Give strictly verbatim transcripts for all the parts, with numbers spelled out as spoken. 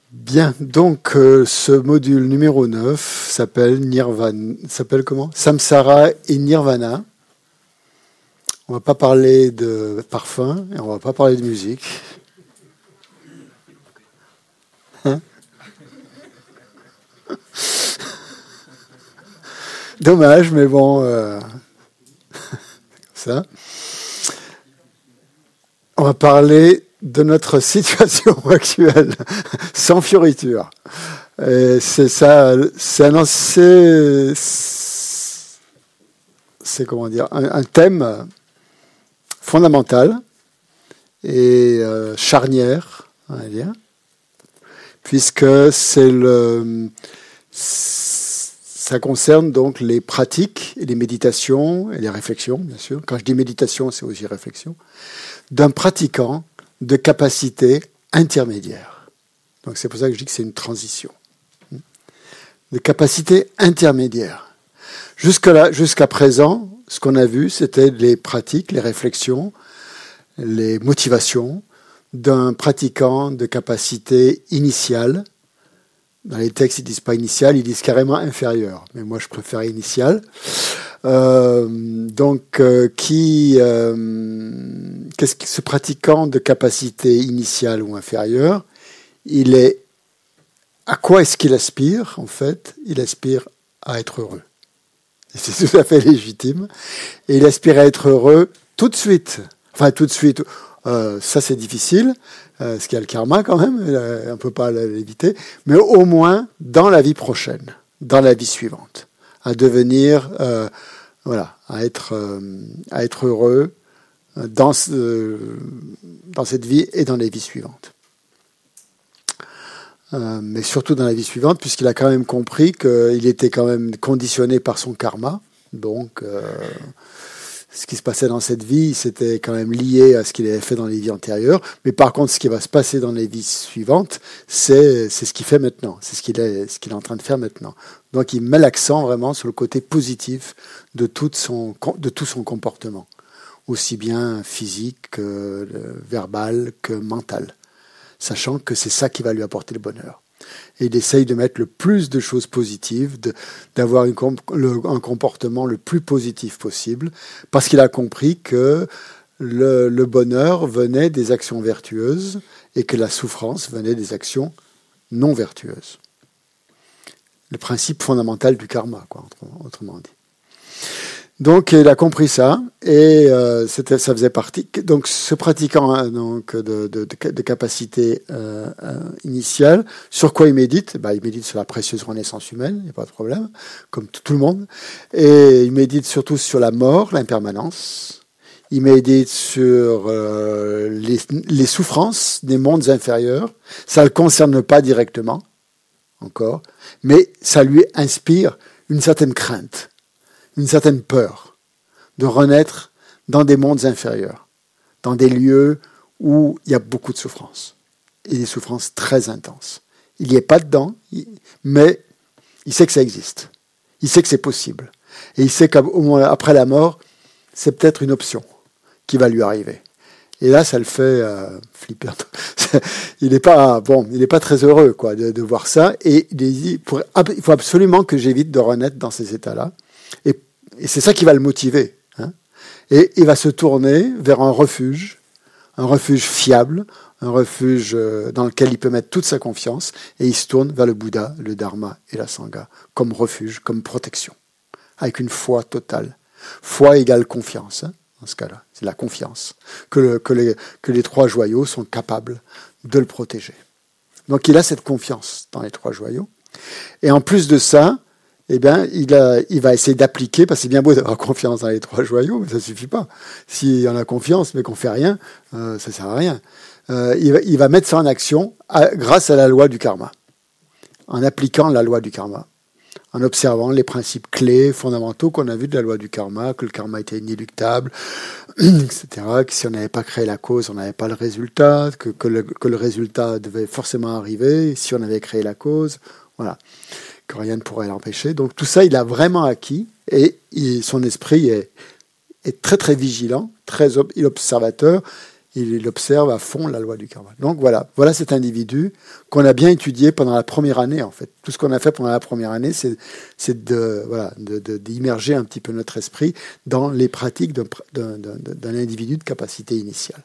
Bien, donc euh, ce module numéro neuf s'appelle Nirvana, s'appelle comment? Samsara et Nirvana. On va pas parler de parfum et on va pas parler de musique. Hein? Dommage, mais bon, euh... ça. On va parler de notre situation actuelle, sans fioriture. Et c'est ça, c'est un, c'est, c'est comment dire, un, un thème fondamental et euh, charnière, on va dire, puisque c'est le, ça concerne donc les pratiques et les méditations et les réflexions, bien sûr. Quand je dis méditation, c'est aussi réflexion, d'un pratiquant de capacité intermédiaire. Donc c'est pour ça que je dis que c'est une transition. De capacité intermédiaire. Jusque-là, jusqu'à présent, ce qu'on a vu, c'était les pratiques, les réflexions, les motivations d'un pratiquant de capacité initiale. Dans les textes, ils disent pas initiale, ils disent carrément inférieure. Mais moi, je préfère initiale. Euh, donc, euh, qui, euh, qu'est-ce que ce pratiquant de capacité initiale ou inférieure, il est, à quoi est-ce qu'il aspire, en fait? Il aspire à être heureux. Et c'est tout à fait légitime. Et il aspire à être heureux tout de suite. Enfin, tout de suite, euh, ça c'est difficile, euh, parce qu'il y a le karma quand même, euh, on ne peut pas l'éviter, mais au moins dans la vie prochaine, dans la vie suivante. À devenir, euh, voilà, à être, euh, à être heureux dans, ce, dans cette vie et dans les vies suivantes. Euh, mais surtout dans la vie suivante, puisqu'il a quand même compris qu'il était quand même conditionné par son karma. Donc, euh, ce qui se passait dans cette vie, c'était quand même lié à ce qu'il avait fait dans les vies antérieures. Mais par contre, ce qui va se passer dans les vies suivantes, c'est, c'est ce qu'il fait maintenant. C'est ce qu'il est, ce qu'il est en train de faire maintenant. Donc, il met l'accent vraiment sur le côté positif de, toute son, de tout son comportement, aussi bien physique que verbal que mental, sachant que c'est ça qui va lui apporter le bonheur. Et il essaye de mettre le plus de choses positives, de, d'avoir une, le, un comportement le plus positif possible, parce qu'il a compris que le, le bonheur venait des actions vertueuses et que la souffrance venait des actions non vertueuses. Le principe fondamental du karma, quoi, autrement dit. Donc, il a compris ça, et euh, c'était, ça faisait partie. Donc, ce pratiquant hein, donc, de, de, de capacité euh, euh, initiale, sur quoi il médite? Bah, il médite sur la précieuse renaissance humaine, il n'y a pas de problème, comme tout, tout le monde. Et il médite surtout sur la mort, l'impermanence. Il médite sur euh, les, les souffrances des mondes inférieurs. Ça ne le concerne pas directement, encore, mais ça lui inspire une certaine crainte, une certaine peur de renaître dans des mondes inférieurs, dans des lieux où il y a beaucoup de souffrances, et des souffrances très intenses. Il n'y est pas dedans, mais il sait que ça existe. Il sait que c'est possible. Et il sait qu'après la mort, c'est peut-être une option qui va lui arriver. Et là, ça le fait euh, flipper. Il n'est pas bon, il n'est pas très heureux quoi de, de voir ça. Et il dit, pour, il faut absolument que j'évite de renaître dans ces états-là. Et, et c'est ça qui va le motiver. Hein. Et il va se tourner vers un refuge, un refuge fiable, un refuge dans lequel il peut mettre toute sa confiance. Et il se tourne vers le Bouddha, le Dharma et la Sangha comme refuge, comme protection, avec une foi totale. Foi égale confiance. Hein. Dans ce cas-là, c'est la confiance que, le, que, les, que les trois joyaux sont capables de le protéger. Donc il a cette confiance dans les trois joyaux. Et en plus de ça, eh bien, il, a, il va essayer d'appliquer, parce que c'est bien beau d'avoir confiance dans les trois joyaux, mais ça ne suffit pas. S'il en a confiance, mais qu'on ne fait rien, euh, ça ne sert à rien. Euh, il, va, il va mettre ça en action à, grâce à la loi du karma, en appliquant la loi du karma, en observant les principes clés, fondamentaux qu'on a vus de la loi du karma, que le karma était inéluctable, et cetera, que si on n'avait pas créé la cause, on n'avait pas le résultat, que, que, le, que le résultat devait forcément arriver, si on avait créé la cause, voilà, que rien ne pourrait l'empêcher. Donc tout ça, il a vraiment acquis, et il, son esprit est, est très très vigilant, très ob, observateur, il observe à fond la loi du karma. Donc voilà, voilà cet individu qu'on a bien étudié pendant la première année en fait. Tout ce qu'on a fait pendant la première année, c'est, c'est de, voilà, de, de, d'immerger un petit peu notre esprit dans les pratiques d'un, d'un, d'un, d'un individu de capacité initiale.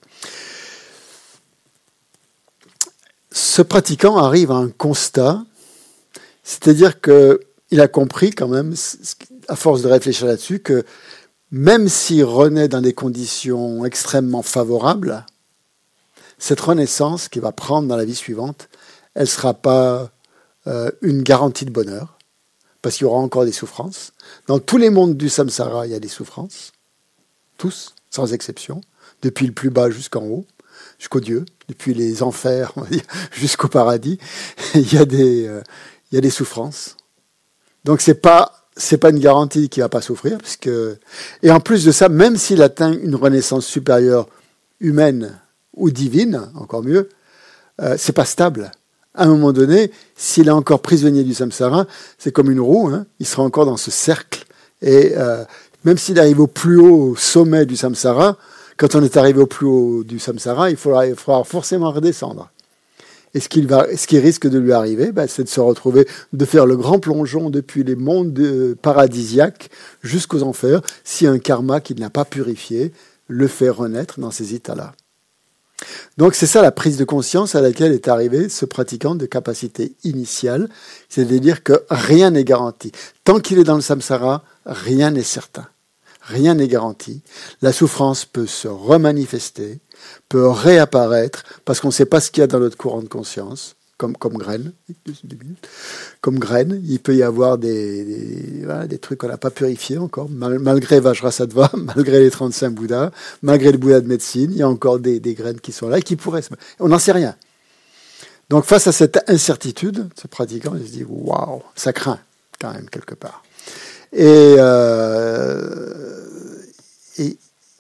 Ce pratiquant arrive à un constat, c'est-à-dire qu'il a compris quand même, à force de réfléchir là-dessus, que même s'il renaît dans des conditions extrêmement favorables, cette renaissance qu'il va prendre dans la vie suivante, elle ne sera pas euh, une garantie de bonheur, parce qu'il y aura encore des souffrances. Dans tous les mondes du samsara, il y a des souffrances, tous, sans exception, depuis le plus bas jusqu'en haut, jusqu'au Dieu, depuis les enfers, on va dire, jusqu'au paradis, il y a des, euh, il y a des souffrances. Donc c'est pas c'est pas une garantie qu'il va pas souffrir, parce que et en plus de ça, même s'il atteint une renaissance supérieure humaine ou divine, encore mieux, euh, c'est pas stable. À un moment donné, s'il est encore prisonnier du samsara, c'est comme une roue, hein, il sera encore dans ce cercle. Et euh, même s'il arrive au plus haut sommet du samsara, quand on est arrivé au plus haut du samsara, il faudra, il faudra forcément redescendre. Et ce, qu'il va, ce qui risque de lui arriver, ben, c'est de se retrouver, de faire le grand plongeon depuis les mondes paradisiaques jusqu'aux enfers, si un karma qu'il n'a pas purifié le fait renaître dans ces états-là. Donc c'est ça la prise de conscience à laquelle est arrivé ce pratiquant de capacité initiale, c'est-à-dire que rien n'est garanti. Tant qu'il est dans le samsara, rien n'est certain. Rien n'est garanti. La souffrance peut se remanifester, peut réapparaître, parce qu'on ne sait pas ce qu'il y a dans notre courant de conscience, comme, comme graine. Comme graine, il peut y avoir des, des, voilà, des trucs qu'on n'a pas purifiés encore, mal, malgré Vajrasattva, malgré les trente-cinq Bouddhas, malgré le Bouddha de médecine, il y a encore des, des graines qui sont là et qui pourraient se... On n'en sait rien. Donc face à cette incertitude, ce pratiquant, il se dit « Waouh, ça craint quand même quelque part ». Et, euh, et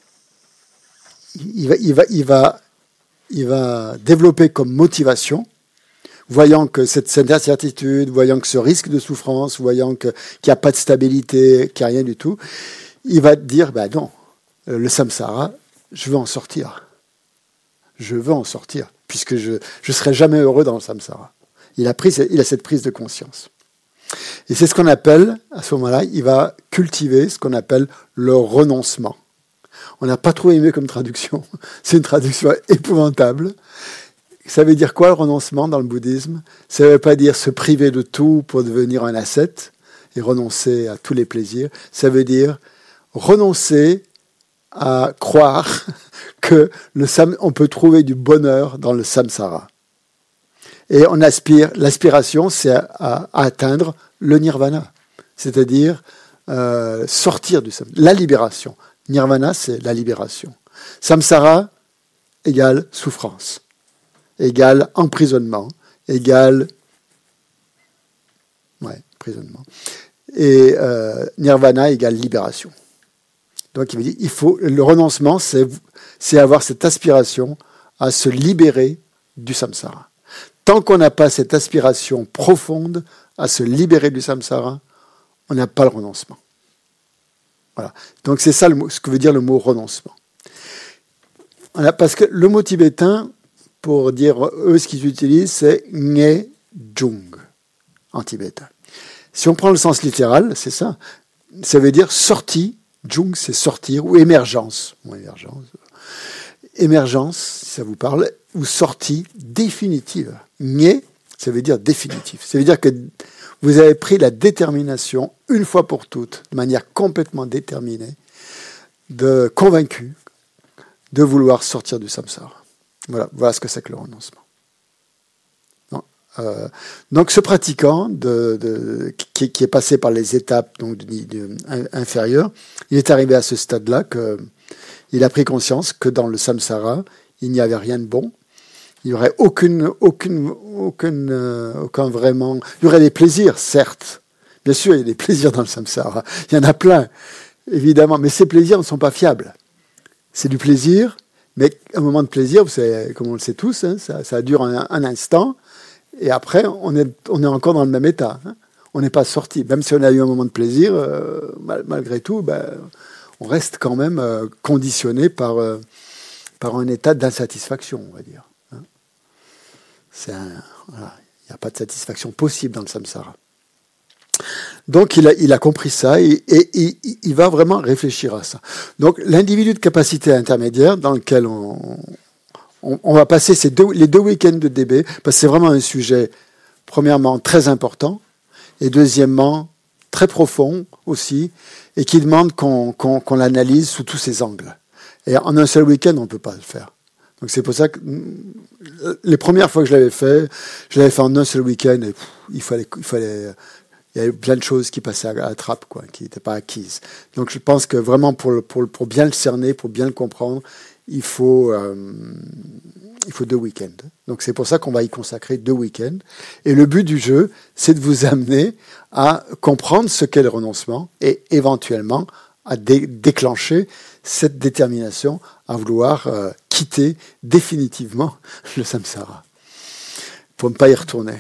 il, va, il, va, il, va, il va développer comme motivation, voyant que cette, cette incertitude, voyant que ce risque de souffrance, voyant que, qu'il n'y a pas de stabilité, qu'il n'y a rien du tout, il va dire, ben non, le samsara, je veux en sortir. Je veux en sortir, puisque je ne serai jamais heureux dans le samsara. Il a, pris, il a cette prise de conscience. Et c'est ce qu'on appelle, à ce moment-là, il va cultiver ce qu'on appelle le renoncement. On n'a pas trouvé mieux comme traduction. C'est une traduction épouvantable. Ça veut dire quoi le renoncement dans le bouddhisme ? Ça ne veut pas dire se priver de tout pour devenir un ascète et renoncer à tous les plaisirs. Ça veut dire renoncer à croire que le sam- on peut trouver du bonheur dans le samsara. Et on aspire, l'aspiration, c'est à, à, à atteindre le nirvana, c'est-à-dire euh, sortir du samsara, la libération. Nirvana, c'est la libération. Samsara égale souffrance, égale emprisonnement, égale ouais, emprisonnement. Et euh, nirvana égale libération. Donc il veut dire, il faut le renoncement, c'est, c'est avoir cette aspiration à se libérer du samsara. Tant qu'on n'a pas cette aspiration profonde à se libérer du samsara, on n'a pas le renoncement. Voilà. Donc c'est ça le mot, ce que veut dire le mot renoncement. Voilà, parce que le mot tibétain, pour dire eux ce qu'ils utilisent, c'est Nge Jung en tibétain. Si on prend le sens littéral, c'est ça. Ça veut dire sortie. Jung, c'est sortir ou émergence. Bon, émergence. Émergence, si ça vous parle, ou sortie définitive. Nye, ça veut dire définitif. Ça veut dire que vous avez pris la détermination, une fois pour toutes, de manière complètement déterminée, de convaincu de vouloir sortir du samsara. Voilà, voilà ce que c'est que le renoncement. Non, euh, donc ce pratiquant de, de, qui, qui est passé par les étapes donc, de, de, de, inférieures, il est arrivé à ce stade-là qu'il a pris conscience que dans le samsara, il n'y avait rien de bon. Il n'y aurait aucune, aucune, aucune, euh, aucun vraiment... Il y aurait des plaisirs, certes. Bien sûr, il y a des plaisirs dans le samsara. Il y en a plein, évidemment. Mais ces plaisirs ne sont pas fiables. C'est du plaisir, mais un moment de plaisir, vous savez, comme on le sait tous, hein, ça, ça dure un, un instant, et après, on est, on est encore dans le même état. Hein. On n'est pas sorti. Même si on a eu un moment de plaisir, euh, mal, malgré tout, ben, on reste quand même euh, conditionné par... Euh, par un état d'insatisfaction, on va dire. Hein. C'est un, voilà. Il n'y a pas de satisfaction possible dans le samsara. Donc il a, il a compris ça et, et, et il va vraiment réfléchir à ça. Donc l'individu de capacité intermédiaire dans lequel on, on, on va passer ces deux, les deux week-ends de D B, parce que c'est vraiment un sujet, premièrement, très important, et deuxièmement, très profond aussi, et qui demande qu'on, qu'on, qu'on l'analyse sous tous ses angles. Et en un seul week-end, on ne peut pas le faire. Donc c'est pour ça que les premières fois que je l'avais fait, je l'avais fait en un seul week-end, et pff, il fallait... Il fallait il y avait plein de choses qui passaient à la trappe, quoi, qui n'étaient pas acquises. Donc je pense que vraiment, pour, pour, pour bien le cerner, pour bien le comprendre, il faut, euh, il faut deux week-ends. Donc c'est pour ça qu'on va y consacrer deux week-ends. Et le but du jeu, c'est de vous amener à comprendre ce qu'est le renoncement et éventuellement à dé- déclencher cette détermination à vouloir euh, quitter définitivement le samsara, pour ne pas y retourner.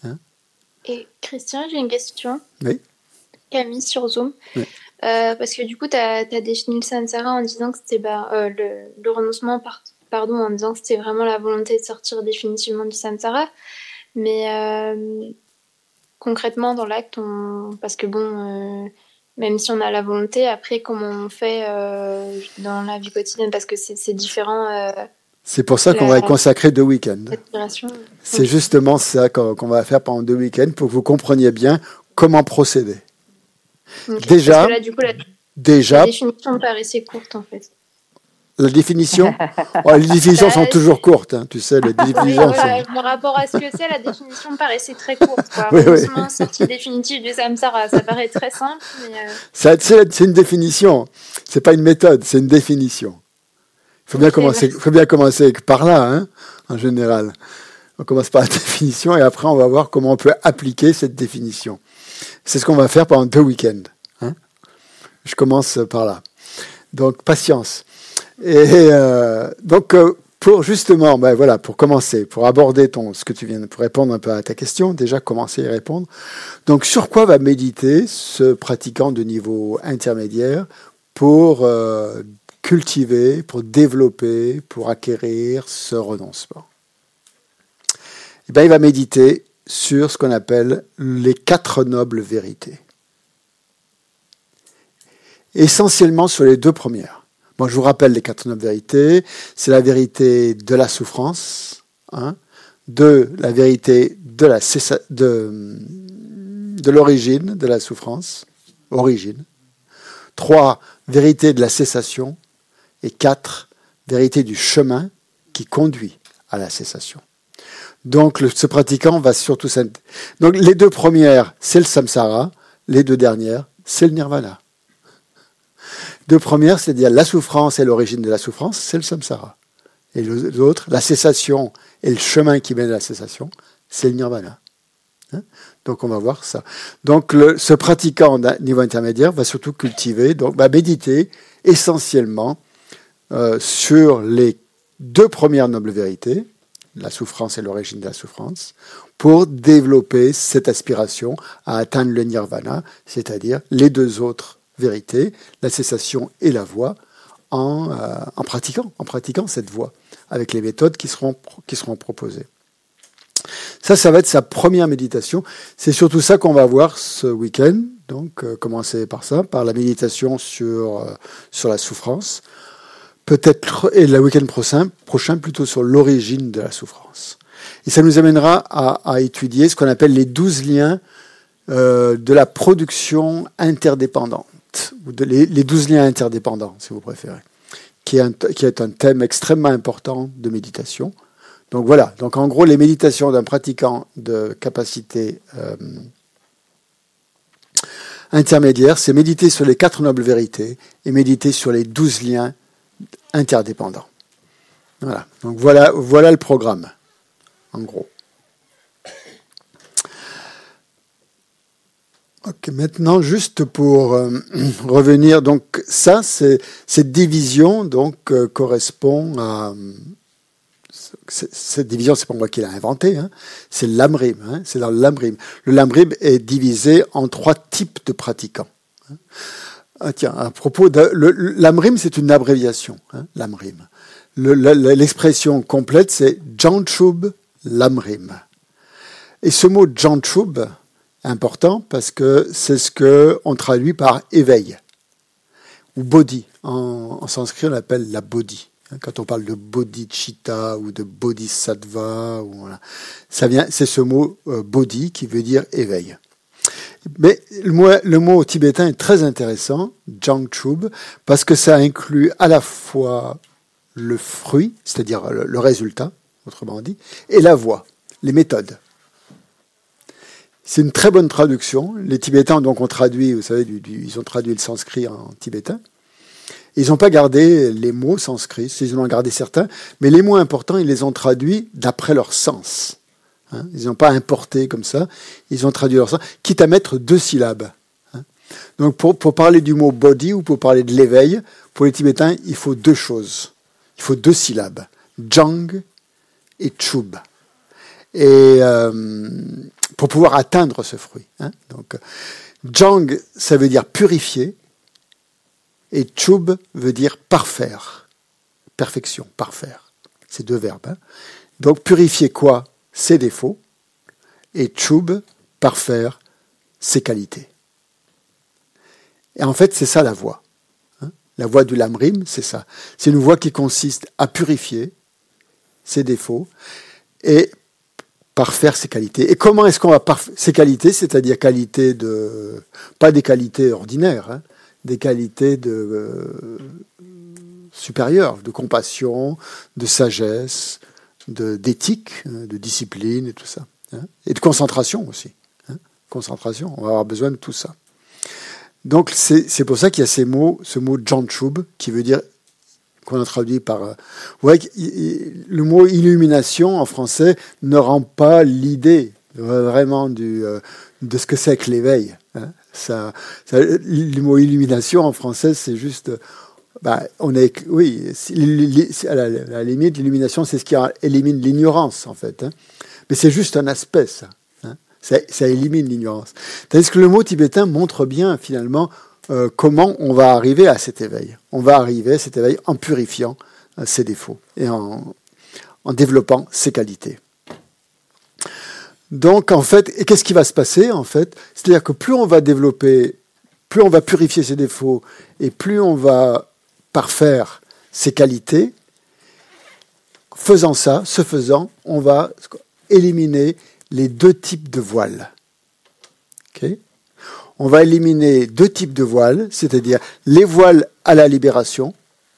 Et Christian, j'ai une question. Oui. Camille sur Zoom. Oui. Euh, parce que du coup, tu as défini le samsara en disant que c'était bah, euh, le, le renoncement, par, pardon, en disant que c'était vraiment la volonté de sortir définitivement du samsara. Mais euh, concrètement, dans l'acte, on... parce que bon, euh, même si on a la volonté, après, comment on fait euh, dans la vie quotidienne, parce que c'est, c'est différent. Euh, C'est pour ça qu'on la, va y consacrer deux week-ends. C'est okay. justement ça qu'on, qu'on va faire pendant deux week-ends pour que vous compreniez bien comment procéder. Okay. Déjà, Parce que là, du coup, la, déjà, la définition me paraissait courte en fait. La définition oh, Les définitions bah, sont c'est... toujours courtes, hein, tu sais. Les définitions oui, voilà, sont... Par rapport à ce que c'est, la définition me paraissait très courte. Quoi. Oui, oui. Sortie définitive du samsara, ça paraît très simple. Mais euh... ça, c'est, c'est une définition. C'est pas une méthode, c'est une définition. Il faut bien, okay, commencer, ouais. faut bien commencer par là, hein, en général. On commence par la définition et après on va voir comment on peut appliquer cette définition. C'est ce qu'on va faire pendant deux week-ends. Hein. Je commence par là. Donc, patience. Et euh, donc, euh, pour justement, ben voilà, pour commencer, pour aborder ton, ce que tu viens, pour répondre un peu à ta question, déjà commencer à y répondre. Donc, sur quoi va méditer ce pratiquant de niveau intermédiaire pour euh, cultiver, pour développer, pour acquérir ce renoncement? Eh bien, il va méditer sur ce qu'on appelle les quatre nobles vérités. Essentiellement sur les deux premières. Bon, je vous rappelle les quatre nobles vérités. C'est la vérité de la souffrance, hein, de la vérité de, la cessa- de, de l'origine de la souffrance, origine. Trois, vérité de la cessation. Et quatre, vérité du chemin qui conduit à la cessation. Donc, le, ce pratiquant va surtout... Donc, les deux premières, c'est le samsara. Les deux dernières, c'est le nirvana. Deux premières, c'est-à-dire la souffrance et l'origine de la souffrance, c'est le samsara. Et l'autre, la cessation et le chemin qui mène à la cessation, c'est le nirvana. Hein? Donc, on va voir ça. Donc, le, ce pratiquant d'un niveau intermédiaire va surtout cultiver, donc va méditer essentiellement euh, sur les deux premières nobles vérités, la souffrance et l'origine de la souffrance, pour développer cette aspiration à atteindre le nirvana, c'est-à-dire les deux autres vérités, la cessation et la voie, en, euh, en pratiquant, en pratiquant cette voie, avec les méthodes qui seront, qui seront proposées. Ça, ça va être sa première méditation. C'est surtout ça qu'on va voir ce week-end. Donc, euh, commencer par ça, par la méditation sur, euh, sur la souffrance. Peut-être, et le week-end prochain, prochain plutôt sur l'origine de la souffrance. Et ça nous amènera à, à étudier ce qu'on appelle les douze liens euh, de la production interdépendante, ou de, les, les douze liens interdépendants, si vous préférez, qui est, un, qui est un thème extrêmement important de méditation. Donc voilà, donc en gros, les méditations d'un pratiquant de capacité euh, intermédiaire, c'est méditer sur les quatre nobles vérités et méditer sur les douze liens interdépendants. Voilà, donc voilà, voilà le programme, en gros. Ok, maintenant, juste pour euh, revenir, donc ça, c'est, cette division donc, euh, correspond à... Cette division, c'est pas moi qui l'ai inventée, hein, c'est le lamrim, hein, c'est dans le lamrim. Le lamrim est divisé en trois types de pratiquants. Ah, tiens, à propos de... Le, lamrim, c'est une abréviation, hein, lamrim. Le, le, l'expression complète, c'est Janchub Lamrim. Et ce mot Janchub est important parce que c'est ce qu'on traduit par éveil ou bodhi. En, en sanskrit, on l'appelle la bodhi. Quand on parle de bodhicitta ou de bodhisattva, ou voilà, ça vient, c'est ce mot euh, bodhi qui veut dire éveil. Mais le mot, le mot tibétain est très intéressant, Jangchub, parce que ça inclut à la fois le fruit, c'est-à-dire le, le résultat, autrement dit, et la voie, les méthodes. C'est une très bonne traduction. Les Tibétains donc ont traduit, vous savez, du, du, ils ont traduit le sanskrit en tibétain. Ils n'ont pas gardé les mots sanskrits, ils en ont gardé certains, mais les mots importants, ils les ont traduits d'après leur sens. Hein, ils n'ont pas importé comme ça, ils ont traduit leur sens, quitte à mettre deux syllabes. Hein. Donc pour, pour parler du mot bodhi ou pour parler de l'éveil, pour les Tibétains, il faut deux choses. Il faut deux syllabes, jang et chub. Et euh, pour pouvoir atteindre ce fruit. Hein. Donc, jang, ça veut dire purifier, et chub veut dire parfaire, perfection, parfaire. C'est deux verbes. Hein. Donc purifier quoi? Ses défauts, et chub, parfaire, ses qualités. Et en fait, c'est ça la voie. Hein. La voie du lamrim, c'est ça. C'est une voie qui consiste à purifier ses défauts et parfaire ses qualités. Et comment est-ce qu'on va parfaire ses qualités? C'est-à-dire qualités de... pas des qualités ordinaires, hein, des qualités de, euh, supérieures, de compassion, de sagesse, de, d'éthique, hein, de discipline et tout ça. Hein, et de concentration aussi. Hein, concentration, on va avoir besoin de tout ça. Donc c'est, c'est pour ça qu'il y a ces mots, ce mot Janchub, qui veut dire, qu'on a traduit par... Euh, vous voyez, le mot illumination en français ne rend pas l'idée vraiment du, euh, de ce que c'est que l'éveil. Hein. Ça, ça, le mot illumination en français, c'est juste... Bah, on est, oui, à la, à la limite, l'illumination, c'est ce qui élimine l'ignorance, en fait. Hein. Mais c'est juste un aspect, ça. Hein. Ça, ça élimine l'ignorance. Tandis que le mot tibétain montre bien, finalement, euh, comment on va arriver à cet éveil. On va arriver à cet éveil en purifiant euh, ses défauts et en, en développant ses qualités. Donc, en fait, et qu'est-ce qui va se passer, en fait? C'est-à-dire que plus on va développer, plus on va purifier ses défauts et plus on va parfaire ses qualités, faisant ça, ce faisant, on va éliminer les deux types de voiles. Okay? On va éliminer deux types de voiles, c'est-à-dire les voiles à la libération,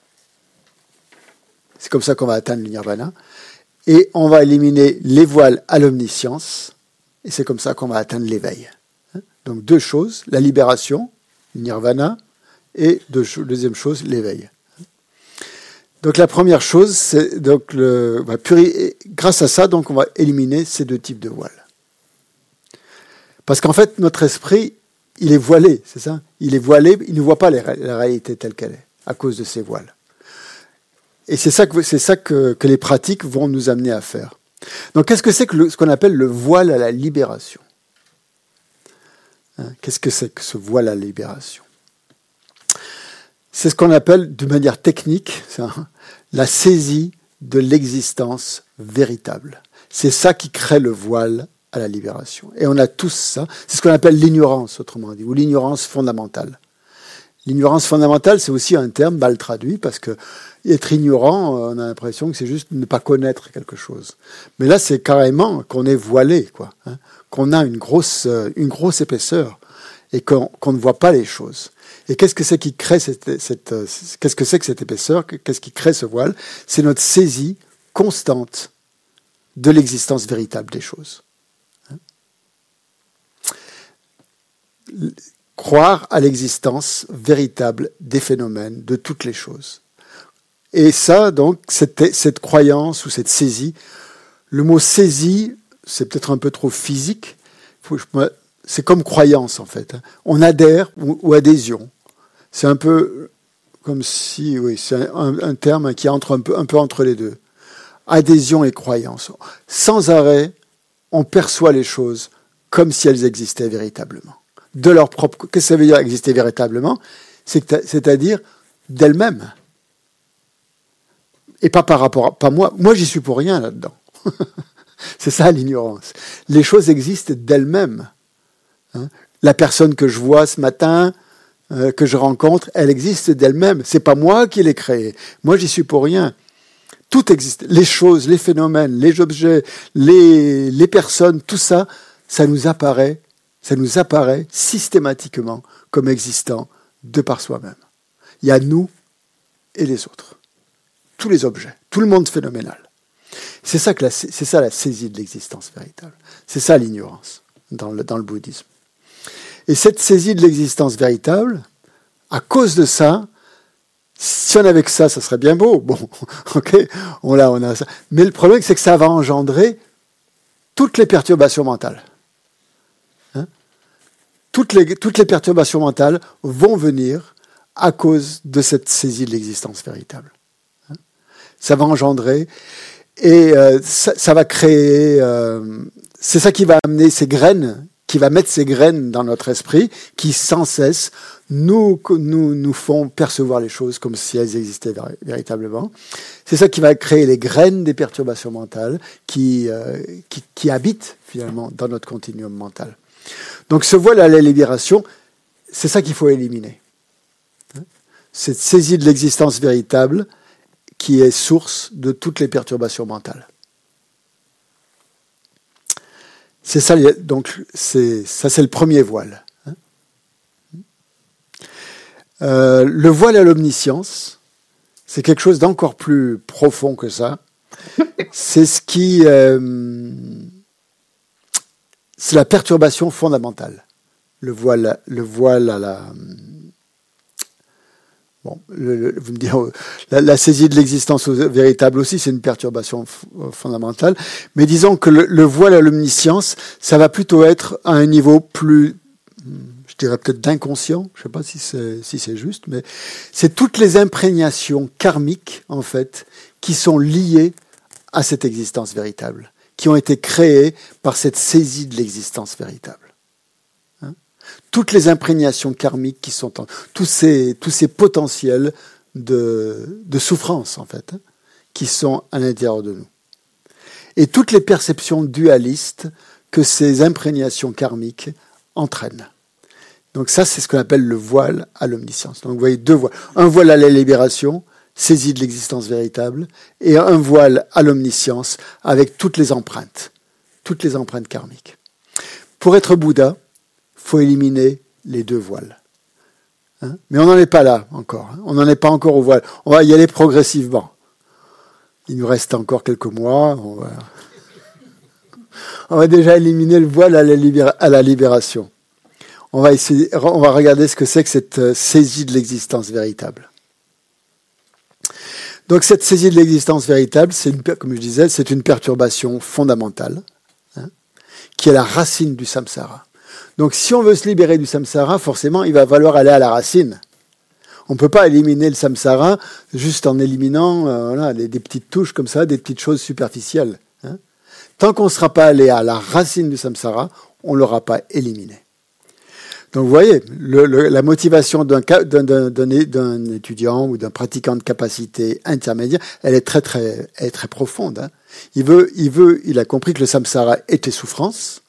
c'est comme ça qu'on va atteindre le nirvana, et on va éliminer les voiles à l'omniscience, et c'est comme ça qu'on va atteindre l'éveil. Donc deux choses, la libération, le nirvana, et deux, deuxième chose, l'éveil. Donc la première chose, c'est donc le, bah, puri, grâce à ça, donc on va éliminer ces deux types de voiles. Parce qu'en fait, notre esprit, il est voilé, c'est ça? Il est voilé, il ne voit pas la réalité telle qu'elle est, à cause de ces voiles. Et c'est ça que, c'est ça que, que les pratiques vont nous amener à faire. Donc qu'est-ce que c'est que le, ce qu'on appelle le voile à la libération? Hein, qu'est-ce que c'est que ce voile à la libération? C'est ce qu'on appelle, de manière technique, ça, la saisie de l'existence véritable. C'est ça qui crée le voile à la libération. Et on a tous ça. C'est ce qu'on appelle l'ignorance, autrement dit, ou l'ignorance fondamentale. L'ignorance fondamentale, c'est aussi un terme mal traduit, parce que être ignorant, on a l'impression que c'est juste ne pas connaître quelque chose. Mais là, c'est carrément qu'on est voilé, quoi, hein, qu'on a une grosse, une grosse épaisseur et qu'on, qu'on ne voit pas les choses. Et qu'est-ce que c'est qui crée cette, cette, qu'est-ce que c'est que cette épaisseur? Qu'est-ce qui crée ce voile? C'est notre saisie constante de l'existence véritable des choses. Hein? Croire à l'existence véritable des phénomènes, de toutes les choses. Et ça, donc, cette, cette croyance ou cette saisie, le mot saisie, c'est peut-être un peu trop physique. Faut que je, c'est comme croyance, en fait. On adhère ou, ou adhésion. C'est un peu comme si, oui, c'est un, un terme qui entre un peu, un peu entre les deux. Adhésion et croyance. Sans arrêt, on perçoit les choses comme si elles existaient véritablement. De leur propre... Qu'est-ce que ça veut dire exister véritablement? C'est, c'est-à-dire d'elles-mêmes. Et pas par rapport à pas moi. Moi, j'y suis pour rien là-dedans. C'est ça l'ignorance. Les choses existent d'elles-mêmes. Hein? La personne que je vois ce matin, euh, que je rencontre, elle existe d'elle-même. C'est pas moi qui l'ai créée. Moi, j'y suis pour rien. Tout existe. Les choses, les phénomènes, les objets, les, les personnes, tout ça, ça nous apparaît, ça nous apparaît systématiquement comme existant de par soi-même. Il y a nous et les autres. Tous les objets, tout le monde phénoménal. C'est ça, que la, c'est ça la saisie de l'existence véritable. C'est ça l'ignorance dans le, dans le bouddhisme. Et cette saisie de l'existence véritable, à cause de ça, si on avait que ça, ça serait bien beau. Bon, ok, on l'a, on a ça. Mais le problème, c'est que ça va engendrer toutes les perturbations mentales. Hein? Toutes les, toutes les perturbations mentales vont venir à cause de cette saisie de l'existence véritable. Hein? Ça va engendrer et euh, ça, ça va créer. Euh, c'est ça qui va amener ces graines, qui va mettre ces graines dans notre esprit, qui sans cesse nous, nous, nous font percevoir les choses comme si elles existaient véritablement. C'est ça qui va créer les graines des perturbations mentales qui, euh, qui, qui habitent finalement dans notre continuum mental. Donc ce voile à la libération, c'est ça qu'il faut éliminer. Cette saisie de l'existence véritable qui est source de toutes les perturbations mentales. C'est ça, donc, c'est, ça c'est le premier voile. Euh, le voile à l'omniscience, c'est quelque chose d'encore plus profond que ça. C'est ce qui, euh, c'est la perturbation fondamentale. Le voile, le voile à la, bon, le, le, vous me direz, la, la saisie de l'existence véritable aussi, c'est une perturbation f- fondamentale. Mais disons que le, le voile à l'omniscience, ça va plutôt être à un niveau plus, je dirais peut-être d'inconscient, je ne sais pas si c'est, si c'est juste, mais c'est toutes les imprégnations karmiques, en fait, qui sont liées à cette existence véritable, qui ont été créées par cette saisie de l'existence véritable. Hein? Toutes les imprégnations karmiques qui sont en, tous ces, tous ces potentiels de, de souffrance, en fait, hein, qui sont à l'intérieur de nous. Et toutes les perceptions dualistes que ces imprégnations karmiques entraînent. Donc ça, c'est ce qu'on appelle le voile à l'omniscience. Donc vous voyez deux voiles. Un voile à la libération, saisie de l'existence véritable, et un voile à l'omniscience avec toutes les empreintes, toutes les empreintes karmiques. Pour être Bouddha, il faut éliminer les deux voiles. Hein? Mais on n'en est pas là encore. Hein? On n'en est pas encore au voile. On va y aller progressivement. Il nous reste encore quelques mois. On va, on va déjà éliminer le voile à la, libéra... à la libération. On va essayer, on va regarder ce que c'est que cette saisie de l'existence véritable. Donc cette saisie de l'existence véritable, c'est une, comme je disais, c'est une perturbation fondamentale, hein, qui est la racine du samsara. Donc si on veut se libérer du samsara, forcément, il va falloir aller à la racine. On ne peut pas éliminer le samsara juste en éliminant euh, voilà, des, des petites touches comme ça, des petites choses superficielles. Hein. Tant qu'on ne sera pas allé à la racine du samsara, on ne l'aura pas éliminé. Donc vous voyez, le, le, la motivation d'un, d'un, d'un, d'un étudiant ou d'un pratiquant de capacité intermédiaire, elle est très très, elle est très profonde. Hein. Il veut, il veut, il a compris que le samsara était souffrance,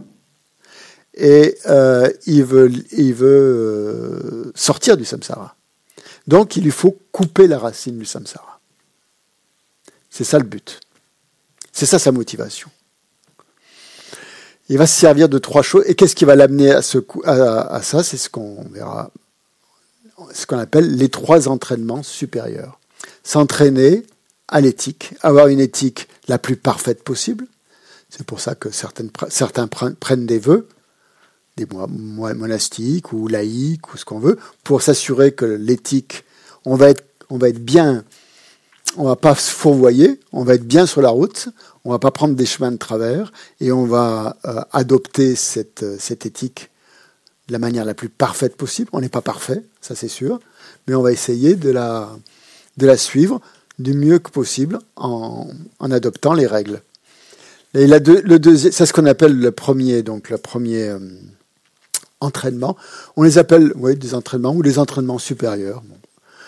et euh, il veut, il veut euh, sortir du samsara. Donc il lui faut couper la racine du samsara. C'est ça le but. C'est ça sa motivation. Il va se servir de trois choses. Et qu'est-ce qui va l'amener à, ce, à, à ça? C'est ce qu'on verra, ce qu'on appelle les trois entraînements supérieurs. S'entraîner à l'éthique, avoir une éthique la plus parfaite possible. C'est pour ça que certaines, certains prennent des vœux, des monastiques ou laïques ou ce qu'on veut, pour s'assurer que l'éthique, on va être, on va être bien, on va pas se fourvoyer, on va être bien sur la route. On ne va pas prendre des chemins de travers et on va euh, adopter cette, cette éthique de la manière la plus parfaite possible. On n'est pas parfait, ça c'est sûr, mais on va essayer de la, de la suivre du mieux que possible en, en adoptant les règles. Et la deux, le deuxième, c'est ce qu'on appelle le premier, donc le premier euh, entraînement. On les appelle oui, des entraînements ou des entraînements supérieurs. Bon.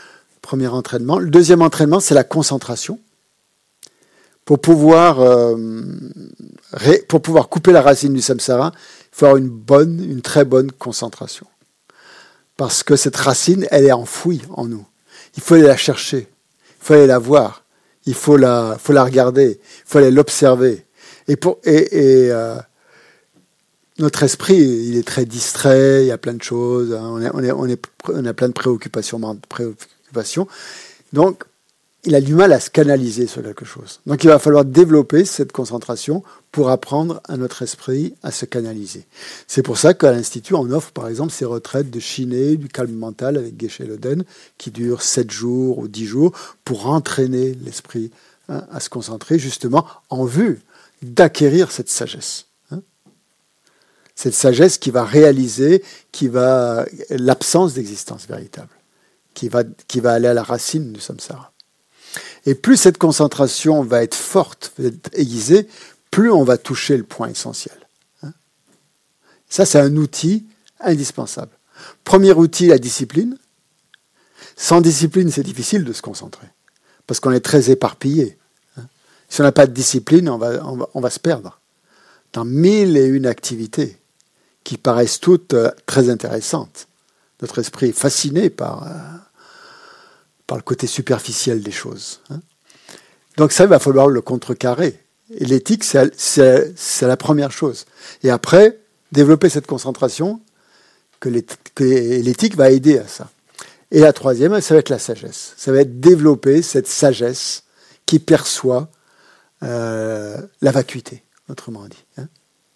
Premier entraînement. Le deuxième entraînement, c'est la concentration. Pour pouvoir, euh, ré, pour pouvoir couper la racine du samsara, il faut avoir une bonne, une très bonne concentration. Parce que cette racine, elle est enfouie en nous. Il faut aller la chercher, il faut aller la voir, il faut la, faut la regarder, il faut aller l'observer. Et, pour, et, et euh, notre esprit, il est très distrait, il y a plein de choses, hein, on, est, on, est, on, est, on a plein de préoccupations, préoccupations. Donc, il a du mal à se canaliser sur quelque chose. Donc il va falloir développer cette concentration pour apprendre à notre esprit à se canaliser. C'est pour ça qu'à l'Institut, on offre par exemple ces retraites de Shiné, du calme mental avec Geshe Loden, qui durent sept jours ou dix jours, pour entraîner l'esprit hein, à se concentrer justement en vue d'acquérir cette sagesse. Hein. Cette sagesse qui va réaliser qui va, l'absence d'existence véritable, qui va, qui va aller à la racine du samsara. Et plus cette concentration va être forte, va être aiguisée, plus on va toucher le point essentiel. Ça, c'est un outil indispensable. Premier outil, la discipline. Sans discipline, c'est difficile de se concentrer, parce qu'on est très éparpillé. Si on n'a pas de discipline, on va, on va, on va se perdre dans mille et une activités qui paraissent toutes très intéressantes. Notre esprit est fasciné par... par le côté superficiel des choses. Donc ça, il va falloir le contrecarrer. Et l'éthique, c'est, c'est, c'est la première chose. Et après, développer cette concentration, que l'éthique, que l'éthique va aider à ça. Et la troisième, ça va être la sagesse. Ça va être développer cette sagesse qui perçoit euh, la vacuité, autrement dit. Hein,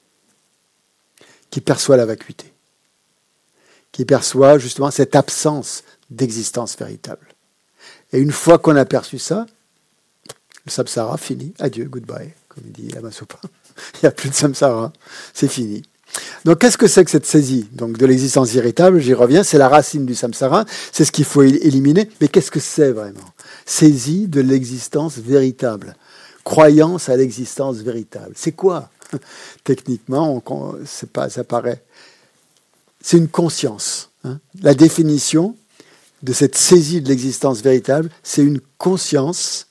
qui perçoit la vacuité. Qui perçoit justement cette absence d'existence véritable. Et une fois qu'on a perçu ça, le samsara, fini. Adieu, goodbye, comme dit Lama Zopa. Il n'y a plus de samsara, c'est fini. Donc, qu'est-ce que c'est que cette saisie donc, de l'existence véritable? J'y reviens, c'est la racine du samsara, c'est ce qu'il faut éliminer. Mais qu'est-ce que c'est vraiment? Saisie de l'existence véritable. Croyance à l'existence véritable. C'est quoi? Techniquement, on, c'est pas, ça paraît... C'est une conscience. Hein. La définition de cette saisie de l'existence véritable, c'est une conscience,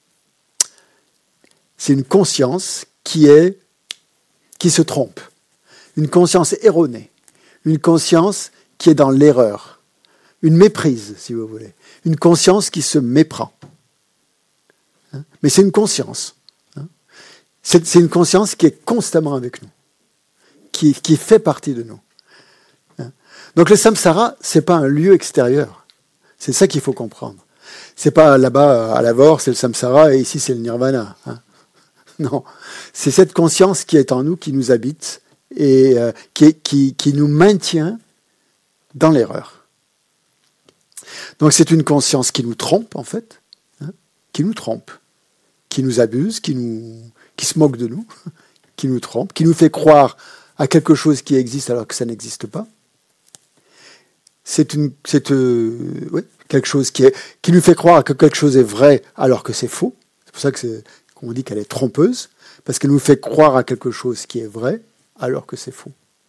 c'est une conscience qui est, qui se trompe, une conscience erronée, une conscience qui est dans l'erreur, une méprise, si vous voulez, une conscience qui se méprend. Hein? Mais c'est une conscience. Hein? C'est, c'est une conscience qui est constamment avec nous, qui, qui fait partie de nous. Hein? Donc le samsara, c'est pas un lieu extérieur. C'est ça qu'il faut comprendre. C'est pas là-bas, à Lavore, c'est le samsara, et ici, c'est le nirvana. Hein. Non. C'est cette conscience qui est en nous, qui nous habite, et euh, qui, qui, qui nous maintient dans l'erreur. Donc, c'est une conscience qui nous trompe, en fait, hein, qui nous trompe, qui nous abuse, qui, nous, qui se moque de nous, qui nous trompe, qui nous fait croire à quelque chose qui existe alors que ça n'existe pas. C'est, une, c'est euh, ouais, quelque chose qui, est, qui nous fait croire que quelque chose est vrai alors que c'est faux. C'est pour ça que c'est, qu'on dit qu'elle est trompeuse, parce qu'elle nous fait croire à quelque chose qui est vrai alors que c'est faux.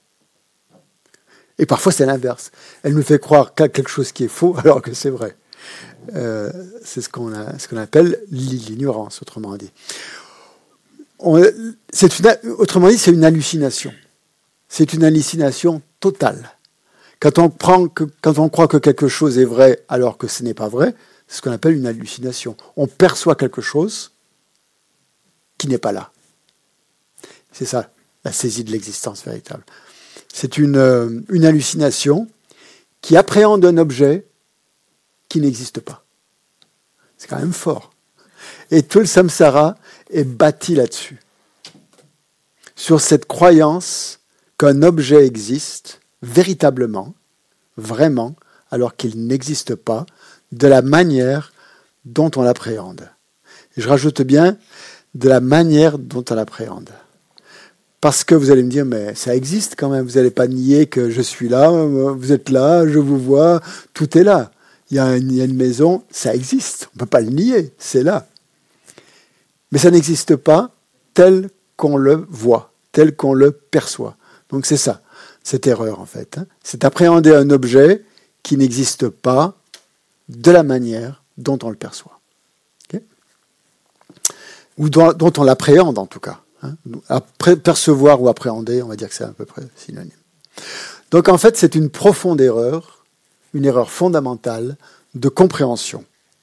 Et parfois c'est l'inverse. Elle nous fait croire qu'à quelque chose qui est faux alors que c'est vrai. Euh, c'est ce qu'on, a, ce qu'on appelle l'ignorance, autrement dit. On, c'est une, autrement dit, c'est une hallucination. C'est une hallucination totale. Quand on, prend que, quand on croit que quelque chose est vrai alors que ce n'est pas vrai, c'est ce qu'on appelle une hallucination. On perçoit quelque chose qui n'est pas là. C'est ça, la saisie de l'existence véritable. C'est une, euh, une hallucination qui appréhende un objet qui n'existe pas. C'est quand même fort. Et tout le samsara est bâti là-dessus. Sur cette croyance qu'un objet existe véritablement, vraiment, alors qu'il n'existe pas, de la manière dont on l'appréhende. Et je rajoute bien, de la manière dont on l'appréhende. Parce que vous allez me dire, mais ça existe quand même, vous n'allez pas nier que je suis là, vous êtes là, je vous vois, tout est là. Il y a une, il y a une maison, ça existe, on ne peut pas le nier, c'est là. Mais ça n'existe pas tel qu'on le voit, tel qu'on le perçoit. Donc c'est ça. Cette erreur, en fait. Hein. C'est appréhender un objet qui n'existe pas de la manière dont on le perçoit. Okay? Ou dont, dont on l'appréhende en tout cas. Hein? Après, percevoir ou appréhender, on va dire que c'est à peu près synonyme. Donc en fait, c'est une profonde erreur, une erreur fondamentale de compréhension.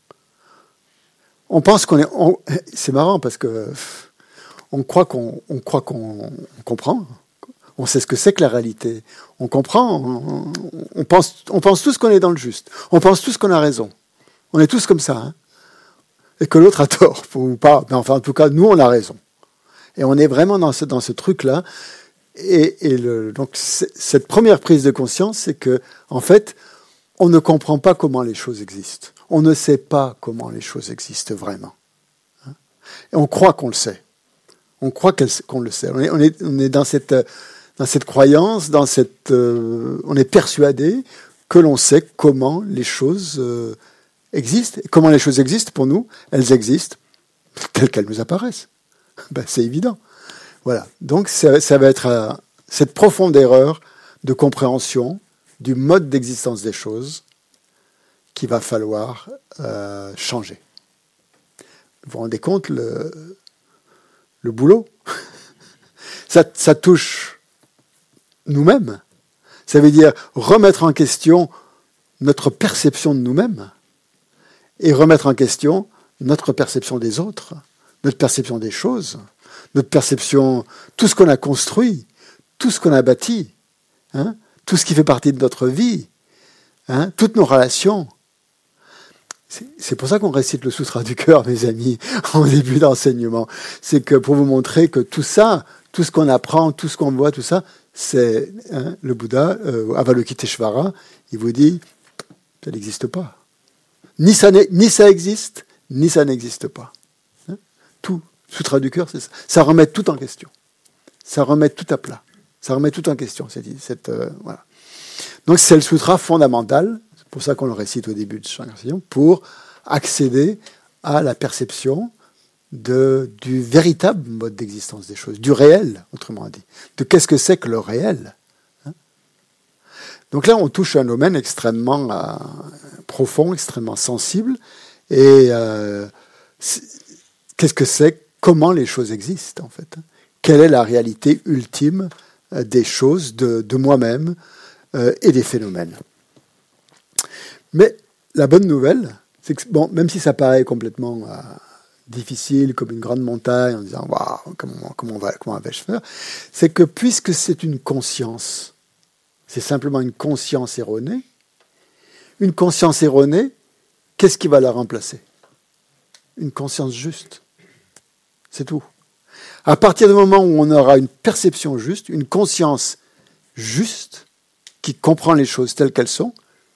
On pense qu'on est... On, c'est marrant parce que on croit qu'on, on croit qu'on on comprend. On sait ce que c'est que la réalité. On comprend. On, on, pense, on pense tous qu'on est dans le juste. On pense tous qu'on a raison. On est tous comme ça. Hein, et que l'autre a tort, ou pas. Mais enfin, en tout cas, nous, on a raison. Et on est vraiment dans ce, dans ce truc-là. Et, et le, donc, cette première prise de conscience, c'est que, en fait, on ne comprend pas comment les choses existent. On ne sait pas comment les choses existent vraiment. Hein, et on croit qu'on le sait. On croit qu'on le sait. On est, on est, on est dans cette, dans cette croyance, dans cette, euh, on est persuadé que l'on sait comment les choses euh, existent. Et comment les choses existent pour nous, elles existent telles qu'elles nous apparaissent. Ben, c'est évident. Voilà. Donc ça, ça va être euh, cette profonde erreur de compréhension du mode d'existence des choses qu'il va falloir euh, changer. Vous vous rendez compte le, le boulot ça, ça touche nous-mêmes. Ça veut dire remettre en question notre perception de nous-mêmes et remettre en question notre perception des autres, notre perception des choses, notre perception, tout ce qu'on a construit, tout ce qu'on a bâti, hein, tout ce qui fait partie de notre vie, hein, toutes nos relations. C'est, c'est pour ça qu'on récite le Sutra du cœur, mes amis, en début d'enseignement. C'est que pour vous montrer que tout ça, tout ce qu'on apprend, tout ce qu'on voit, tout ça, c'est hein, le Bouddha, euh, Avalokiteshvara, il vous dit, ça n'existe pas. Ni ça, ni ça existe, ni ça n'existe pas. Hein, tout. Sutra du cœur, c'est ça. Ça remet tout en question. Ça remet tout à plat. Ça remet tout en question. Cette, cette, euh, voilà. Donc c'est le sutra fondamental, c'est pour ça qu'on le récite au début de chaque enseignement, pour accéder à la perception de, du véritable mode d'existence des choses, du réel, autrement dit. De qu'est-ce que c'est que le réel. Hein. Donc là, on touche un domaine extrêmement euh, profond, extrêmement sensible. Et euh, qu'est-ce que c'est? Comment les choses existent, en fait. Quelle est la réalité ultime des choses, de, de moi-même euh, et des phénomènes. Mais la bonne nouvelle, c'est que, bon, même si ça paraît complètement euh, difficile, comme une grande montagne, en disant « Waouh, comment, comment, va, comment vais-je faire ?» c'est que puisque c'est une conscience, c'est simplement une conscience erronée, une conscience erronée, qu'est-ce qui va la remplacer? Une conscience juste. C'est tout. À partir du moment où on aura une perception juste, une conscience juste, qui comprend les choses telles qu'elles sont,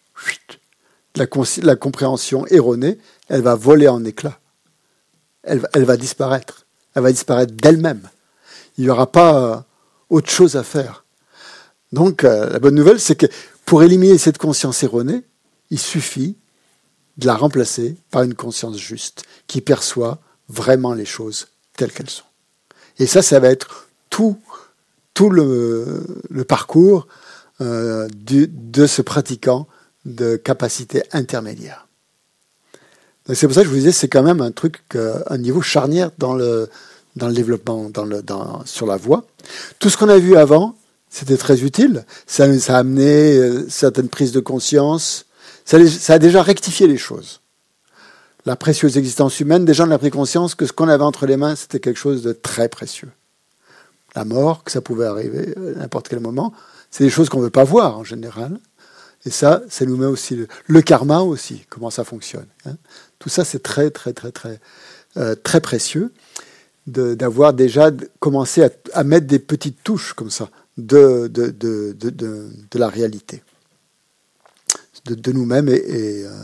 la, la compréhension erronée, elle va voler en éclats. Elle, elle va disparaître. Elle va disparaître d'elle-même. Il n'y aura pas euh, autre chose à faire. Donc, euh, la bonne nouvelle, c'est que pour éliminer cette conscience erronée, il suffit de la remplacer par une conscience juste, qui perçoit vraiment les choses telles qu'elles sont. Et ça, ça va être tout, tout le, le parcours euh, du, de ce pratiquant de capacité intermédiaire. Donc c'est pour ça que je vous disais, c'est quand même un truc, euh, un niveau charnière dans le, dans le développement, dans le, dans, sur la voie. Tout ce qu'on a vu avant, c'était très utile. Ça, ça a amené euh, certaines prises de conscience. Ça, ça a déjà rectifié les choses. La précieuse existence humaine, déjà on a pris conscience que ce qu'on avait entre les mains, c'était quelque chose de très précieux. La mort, que ça pouvait arriver à n'importe quel moment, c'est des choses qu'on ne veut pas voir en général. Et ça, ça nous met aussi le, le karma aussi, comment ça fonctionne. Hein. Tout ça, c'est très, très, très, très, euh, très précieux de, d'avoir déjà commencé à, à mettre des petites touches comme ça de, de, de, de, de, de la réalité, de, de nous-mêmes et, et euh,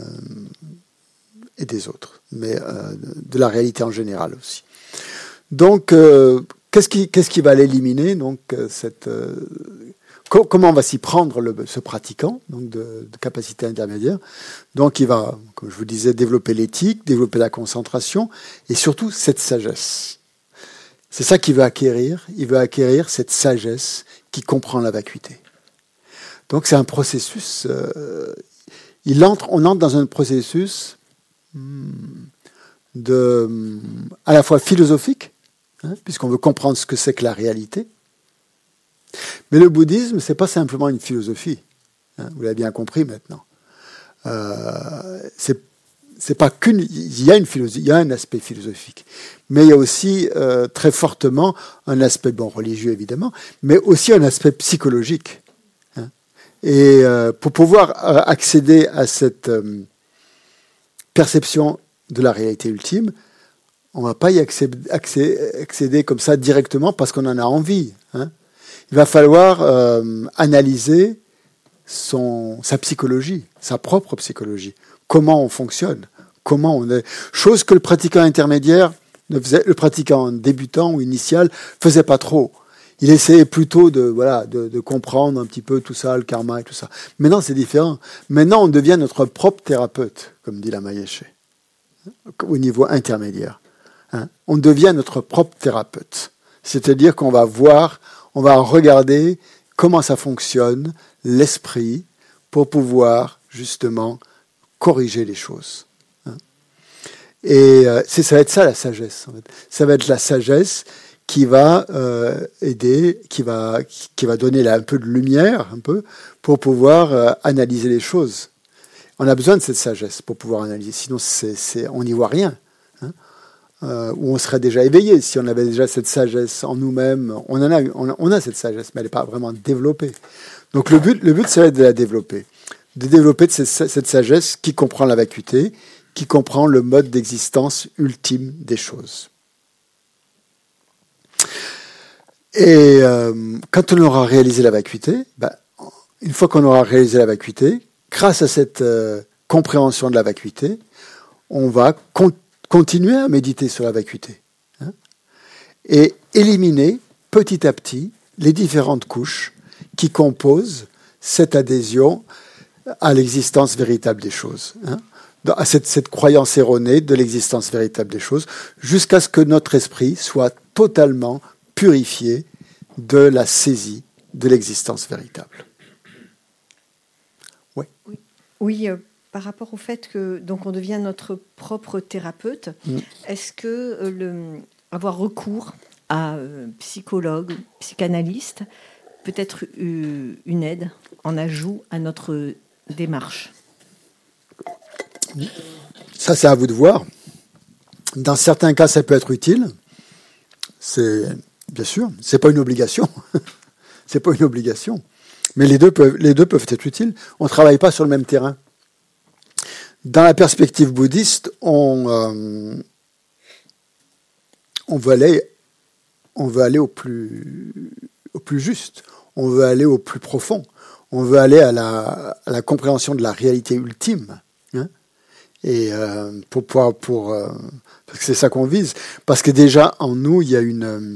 et des autres, mais euh, de la réalité en général aussi. Donc, euh, qu'est-ce qui, qu'est-ce qui va l'éliminer? Donc, euh, cette, euh, co- comment on va s'y prendre le, ce pratiquant, donc de, de capacité intermédiaire? Donc, il va, comme je vous disais, développer l'éthique, développer la concentration, et surtout cette sagesse. C'est ça qu'il veut acquérir. Il veut acquérir cette sagesse qui comprend la vacuité. Donc, c'est un processus. Euh, il entre, on entre dans un processus de, à la fois philosophique, hein, puisqu'on veut comprendre ce que c'est que la réalité. Mais le bouddhisme, c'est pas simplement une philosophie. Hein, vous l'avez bien compris maintenant. Euh, c'est, c'est pas qu'une. Il y a une philosophie, il y a un aspect philosophique, mais il y a aussi euh, très fortement un aspect bon religieux évidemment, mais aussi un aspect psychologique. Hein. Et euh, pour pouvoir euh, accéder à cette euh, perception de la réalité ultime, on ne va pas y accéder, accéder, accéder comme ça directement parce qu'on en a envie. Hein. Il va falloir euh, analyser son, sa psychologie, sa propre psychologie. Comment on fonctionne, comment on est. Chose que le pratiquant intermédiaire, ne faisait, le pratiquant débutant ou initial, faisait pas trop. Il essayait plutôt de, voilà, de, de comprendre un petit peu tout ça, le karma et tout ça. Maintenant, c'est différent. Maintenant, on devient notre propre thérapeute, comme dit Lama Yeshe, au niveau intermédiaire. Hein. On devient notre propre thérapeute. C'est-à-dire qu'on va voir, on va regarder comment ça fonctionne, l'esprit, pour pouvoir justement corriger les choses. Hein. Et euh, c'est, ça va être ça la sagesse. En fait. Ça va être la sagesse qui va euh, aider, qui va, qui va donner là un peu de lumière, un peu, pour pouvoir euh, analyser les choses. On a besoin de cette sagesse pour pouvoir analyser, sinon c'est, c'est, on n'y voit rien. Hein. Euh, ou on serait déjà éveillé si on avait déjà cette sagesse en nous-mêmes. On en a, on, on a cette sagesse, mais elle n'est pas vraiment développée. Donc le but, le but, c'est de la développer, de développer de cette, cette sagesse qui comprend la vacuité, qui comprend le mode d'existence ultime des choses. Et euh, quand on aura réalisé la vacuité, ben, une fois qu'on aura réalisé la vacuité, grâce à cette euh, compréhension de la vacuité, on va con- continuer à méditer sur la vacuité, hein, et éliminer petit à petit les différentes couches qui composent cette adhésion à l'existence véritable des choses, hein, à cette, cette croyance erronée de l'existence véritable des choses, jusqu'à ce que notre esprit soit totalement purifié de la saisie de l'existence véritable. Oui, oui, oui euh, par rapport au fait que donc on devient notre propre thérapeute, mmh. Est-ce que euh, le, avoir recours à euh, psychologue, psychanalyste, peut être euh, une aide en ajout à notre démarche? Ça, c'est à vous de voir. Dans certains cas, ça peut être utile. C'est bien sûr, c'est pas une obligation. C'est pas une obligation. Mais les deux peuvent, les deux peuvent être utiles. On ne travaille pas sur le même terrain. Dans la perspective bouddhiste, on, euh, on veut aller, on veut aller au plus, au plus juste. On veut aller au plus profond. On veut aller à la, à la compréhension de la réalité ultime. Hein, et euh, pour pouvoir, pour, euh, parce que c'est ça qu'on vise. Parce que déjà en nous, il y a une euh,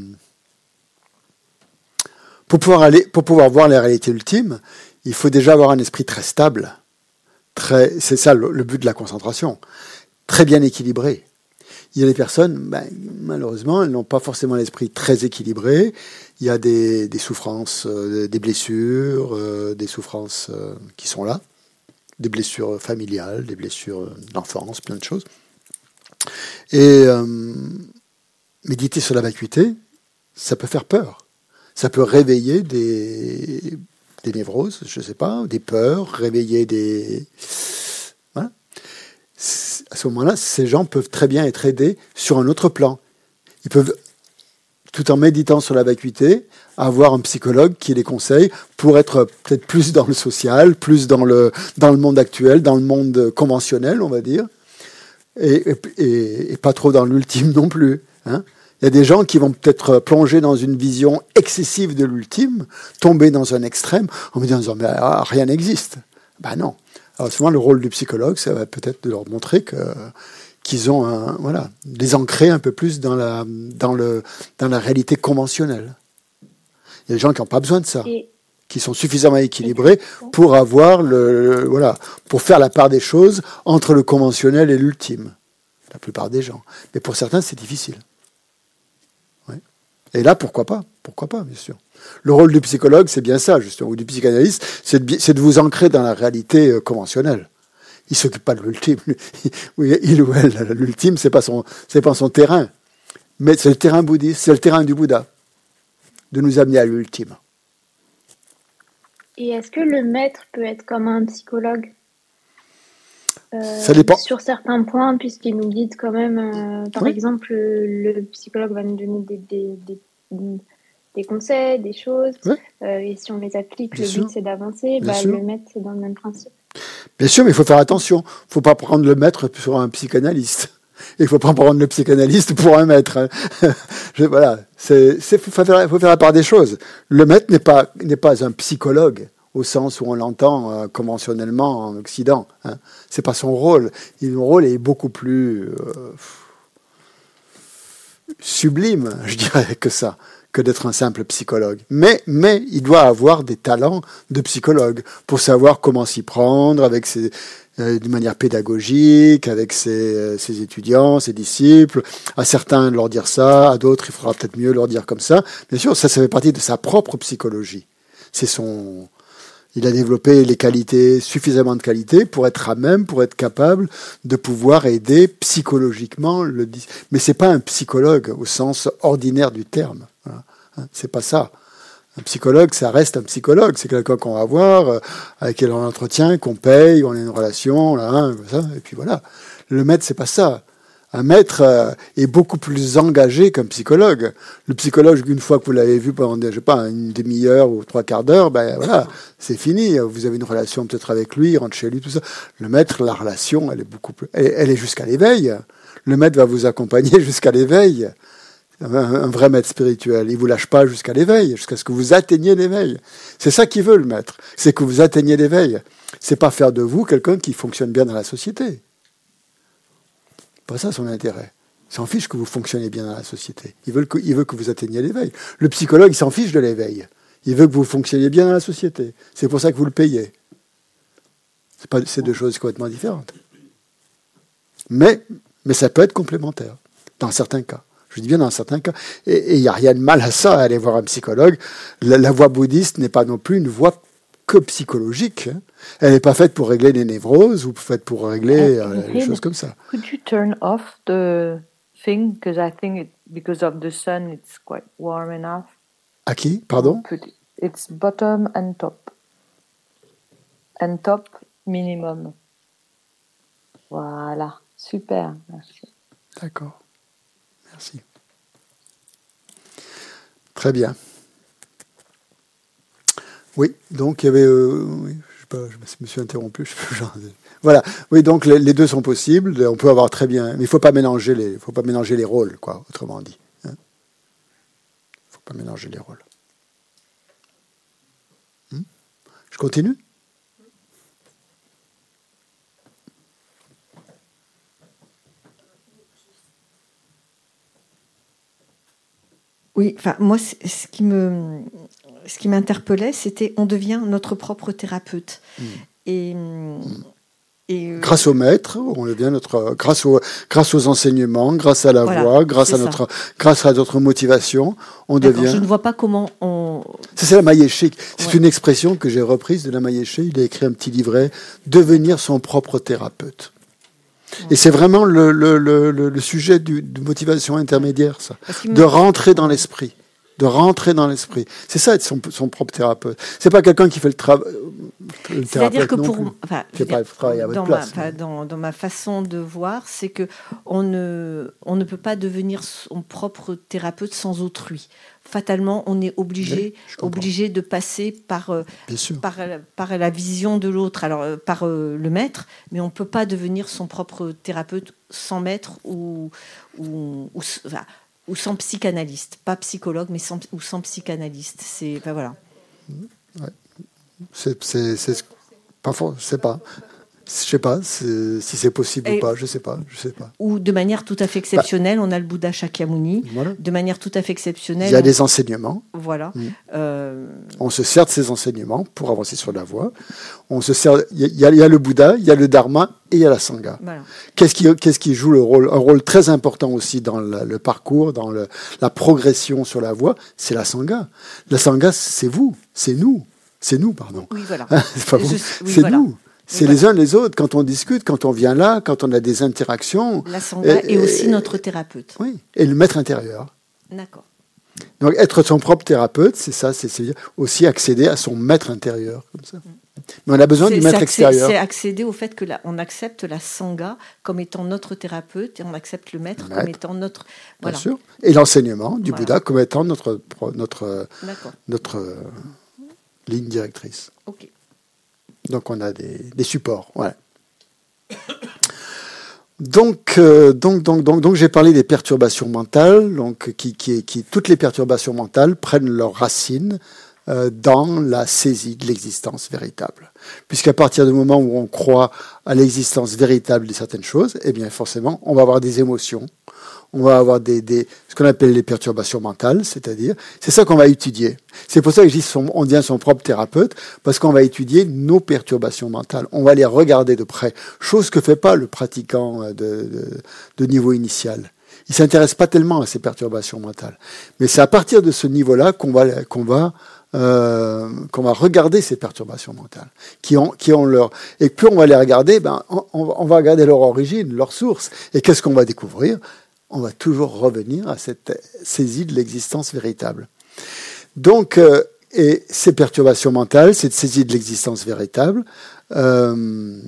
Pour pouvoir aller, pour pouvoir voir la réalité ultime, il faut déjà avoir un esprit très stable, très, c'est ça le, le but de la concentration, très bien équilibré. Il y a des personnes, ben, malheureusement, elles n'ont pas forcément l'esprit très équilibré. Il y a des, des souffrances, euh, des blessures, euh, des souffrances euh, qui sont là, des blessures familiales, des blessures d'enfance, plein de choses. Et euh, méditer sur la vacuité, ça peut faire peur. Ça peut réveiller des, des névroses, je ne sais pas, des peurs, réveiller des... Voilà. À ce moment-là, ces gens peuvent très bien être aidés sur un autre plan. Ils peuvent, tout en méditant sur la vacuité, avoir un psychologue qui les conseille pour être peut-être plus dans le social, plus dans le, dans le monde actuel, dans le monde conventionnel, on va dire, et, et, et pas trop dans l'ultime non plus, hein. Il y a des gens qui vont peut-être plonger dans une vision excessive de l'ultime, tomber dans un extrême, en me disant mais ah, rien n'existe. Ben non. Alors souvent le rôle du psychologue, ça va peut-être de leur montrer que qu'ils ont un, voilà, les ancrer un peu plus dans la dans le dans la réalité conventionnelle. Il y a des gens qui n'ont pas besoin de ça, et... qui sont suffisamment équilibrés pour avoir le, le voilà, pour faire la part des choses entre le conventionnel et l'ultime. La plupart des gens. Mais pour certains, c'est difficile. Et là, pourquoi pas? Pourquoi pas, bien sûr. Le rôle du psychologue, c'est bien ça, justement, ou du psychanalyste, c'est de, c'est de vous ancrer dans la réalité conventionnelle, Il s'occupe pas de l'ultime. Oui, il ou elle, l'ultime, c'est pas son, c'est pas son terrain. Mais c'est le terrain bouddhiste, c'est le terrain du Bouddha, de nous amener à l'ultime. Et est-ce que le maître peut être comme un psychologue euh, Ça dépend. Sur certains points, puisqu'il nous guide quand même. Euh, par Oui. exemple, le psychologue va nous donner des, des, des, des conseils, des choses. Oui. Euh, et si on les applique, Bien le sûr. but c'est d'avancer. Bah, le maître, c'est dans le même principe. Bien sûr, mais il faut faire attention. Il ne faut pas prendre le maître sur un psychanalyste. Il ne faut pas prendre le psychanalyste pour un maître. Je, voilà, il faut faire, faut faire la part des choses. Le maître n'est pas, n'est pas un psychologue au sens où on l'entend euh, conventionnellement en Occident. Hein. Ce n'est pas son rôle. Son rôle est beaucoup plus euh, sublime, je dirais, que ça, que d'être un simple psychologue. Mais, mais il doit avoir des talents de psychologue pour savoir comment s'y prendre avec ses... d'une manière pédagogique, avec ses, ses étudiants, ses disciples. À certains, leur dire ça, à d'autres, il faudra peut-être mieux leur dire comme ça. Bien sûr, ça, ça fait partie de sa propre psychologie. C'est son... Il a développé les qualités, suffisamment de qualités pour être à même, pour être capable de pouvoir aider psychologiquement le... Mais c'est pas un psychologue au sens ordinaire du terme. Voilà. C'est pas ça. Un psychologue, ça reste un psychologue. C'est quelqu'un qu'on va voir, euh, avec qui on entretient, qu'on paye, on a une relation, là, hein, ça, et puis voilà. Le maître, c'est pas ça. Un maître euh, est beaucoup plus engagé qu'un psychologue. Le psychologue, une fois que vous l'avez vu pendant, je sais pas, une demi-heure ou trois quarts d'heure, ben voilà, c'est fini. Vous avez une relation peut-être avec lui, il rentre chez lui, tout ça. Le maître, la relation, elle est beaucoup plus, elle, elle est jusqu'à l'éveil. Le maître va vous accompagner jusqu'à l'éveil. Un vrai maître spirituel, il vous lâche pas jusqu'à l'éveil, jusqu'à ce que vous atteigniez l'éveil. C'est ça qu'il veut, le maître, c'est que vous atteigniez l'éveil. C'est pas faire de vous quelqu'un qui fonctionne bien dans la société. Pas ça son intérêt. Il s'en fiche que vous fonctionnez bien dans la société. Il veut que, il veut que vous atteigniez l'éveil. Le psychologue, il s'en fiche de l'éveil. Il veut que vous fonctionniez bien dans la société. C'est pour ça que vous le payez. C'est pas, c'est deux choses complètement différentes. Mais, mais ça peut être complémentaire, dans certains cas. Je dis bien dans certains cas. Et il n'y a rien de mal à ça, à aller voir un psychologue. La, la voie bouddhiste n'est pas non plus une voie que psychologique. Hein. Elle n'est pas faite pour régler des névroses ou faite pour régler euh, des choses comme ça. Could you turn off the thing? Because I think it, because of the sun, it's quite warm enough. À qui? Pardon? It's bottom and top. And top minimum. Voilà. Super. Merci. D'accord. Merci. Très bien. Oui, donc il y avait... Euh, oui, je sais pas, je me suis interrompu. Je peux, genre, voilà. Oui, donc les, les deux sont possibles. On peut avoir très bien... Mais il ne faut pas mélanger les, faut pas mélanger les rôles, quoi, autrement dit. Il hein. ne faut pas mélanger les rôles. Hmm je continue ? Oui, enfin moi, ce qui me, ce qui m'interpellait, c'était on devient notre propre thérapeute. Mmh. Et, et euh... grâce au maître, on devient notre, grâce aux, grâce aux enseignements, grâce à la voilà, voix, grâce à notre, grâce à notre motivation, on D'accord, devient. Je ne vois pas comment on. Ça, c'est la Mayéché. C'est ouais. une expression que j'ai reprise de la Mayéché. Il a écrit un petit livret, devenir son propre thérapeute. Et c'est vraiment le, le, le, le sujet du, de motivation intermédiaire, ça. De rentrer dans l'esprit. De rentrer dans l'esprit. C'est ça, être son, son propre thérapeute. C'est pas quelqu'un qui fait le, tra- le thérapeute. C'est-à-dire que non pour. Plus. Enfin, fait pas le travail à votre dans, place, ma, dans, dans ma façon de voir, c'est qu'on ne, on ne peut pas devenir son propre thérapeute sans autrui. Fatalement, on est obligé, oui, obligé de passer par, euh, par, par la vision de l'autre, alors euh, par euh, le maître, mais on ne peut pas devenir son propre thérapeute sans maître ou, ou, ou, enfin, ou sans psychanalyste. Pas psychologue, mais sans, ou sans psychanalyste. C'est, enfin, voilà. Ouais. C'est, c'est, c'est, pas fort, je ne sais pas. Je sais pas si c'est possible et, ou pas, je sais pas, je sais pas. Ou de manière tout à fait exceptionnelle, bah, on a le Bouddha Shakyamuni. Voilà. De manière tout à fait exceptionnelle. Il y a on... des enseignements. Voilà. Mmh. Euh... On se sert de ces enseignements pour avancer sur la voie. On se sert. Il y, a, il y a le Bouddha, il y a le Dharma et il y a la Sangha. Voilà. Qu'est-ce qui, qu'est-ce qui joue le rôle, un rôle très important aussi dans le, le parcours, dans le, la progression sur la voie, c'est la Sangha. La Sangha, c'est vous, c'est nous, c'est nous, pardon. Oui, voilà. c'est pas vous, je, oui, c'est voilà. nous. C'est et les voilà. uns les autres. Quand on discute, quand on vient là, quand on a des interactions. La sangha est aussi notre thérapeute. Oui, et le maître intérieur. D'accord. Donc être son propre thérapeute, c'est ça, c'est, c'est aussi accéder à son maître intérieur, comme ça. Mais on a besoin c'est, du maître c'est extérieur. C'est accéder au fait que la, on accepte la sangha comme étant notre thérapeute et on accepte le maître, le maître. comme étant notre. Voilà. Bien sûr. Et l'enseignement du voilà. Bouddha comme étant notre notre notre euh, ligne directrice. Ok. Donc on a des, des supports, voilà. Donc, euh, donc, donc, donc, donc, j'ai parlé des perturbations mentales, donc qui, qui, qui, toutes les perturbations mentales prennent leurs racines euh, dans la saisie de l'existence véritable. Puisqu'à partir du moment où on croit à l'existence véritable de certaines choses, eh bien, forcément, on va avoir des émotions, on va avoir des, des ce qu'on appelle les perturbations mentales, c'est-à-dire, c'est ça qu'on va étudier. C'est pour ça que je dis son, on devient son propre thérapeute, parce qu'on va étudier nos perturbations mentales. On va les regarder de près, chose que fait pas le pratiquant de, de, de niveau initial. Il s'intéresse pas tellement à ces perturbations mentales. Mais c'est à partir de ce niveau-là qu'on va, qu'on va, euh, qu'on va regarder ces perturbations mentales, qui ont, qui ont leur, et plus on va les regarder, ben, on, on va regarder leur origine, leur source. Et qu'est-ce qu'on va découvrir? On va toujours revenir à cette saisie de l'existence véritable. Donc, euh, et ces perturbations mentales, cette saisie de l'existence véritable, euh,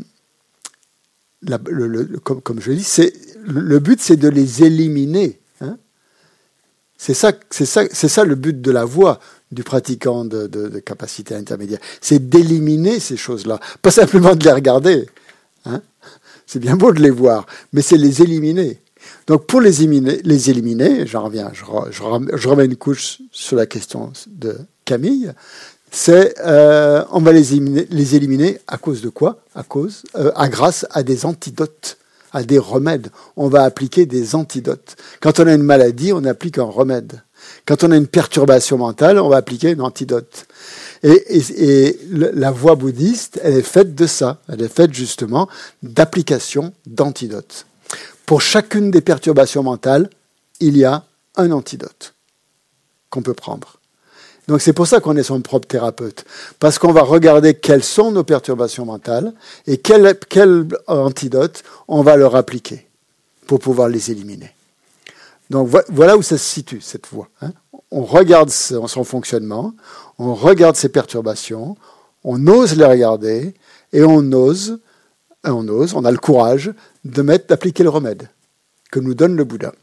la, le, le, comme, comme je dis, c'est, le but, c'est de les éliminer. Hein. C'est ça, c'est ça, c'est ça le but de la voie du pratiquant de, de, de capacité intermédiaire. C'est d'éliminer ces choses-là, pas simplement de les regarder. Hein. C'est bien beau de les voir, mais c'est les éliminer. Donc pour les éliminer, les éliminer j'en reviens, je, je, je remets une couche sur la question de Camille, c'est euh, on va les éliminer, les éliminer à cause de quoi? À cause, euh, à grâce à des antidotes, à des remèdes. On va appliquer des antidotes. Quand on a une maladie, on applique un remède. Quand on a une perturbation mentale, on va appliquer une antidote. Et, et, et la voie bouddhiste, elle est faite de ça. Elle est faite justement d'application d'antidotes. Pour chacune des perturbations mentales, il y a un antidote qu'on peut prendre. Donc c'est pour ça qu'on est son propre thérapeute. Parce qu'on va regarder quelles sont nos perturbations mentales et quel, quel antidote on va leur appliquer pour pouvoir les éliminer. Donc voilà où ça se situe, cette voie. Hein. On regarde son, son fonctionnement, on regarde ses perturbations, on ose les regarder et on ose, on ose, on a le courage de mettre, d'appliquer le remède que nous donne le Bouddha.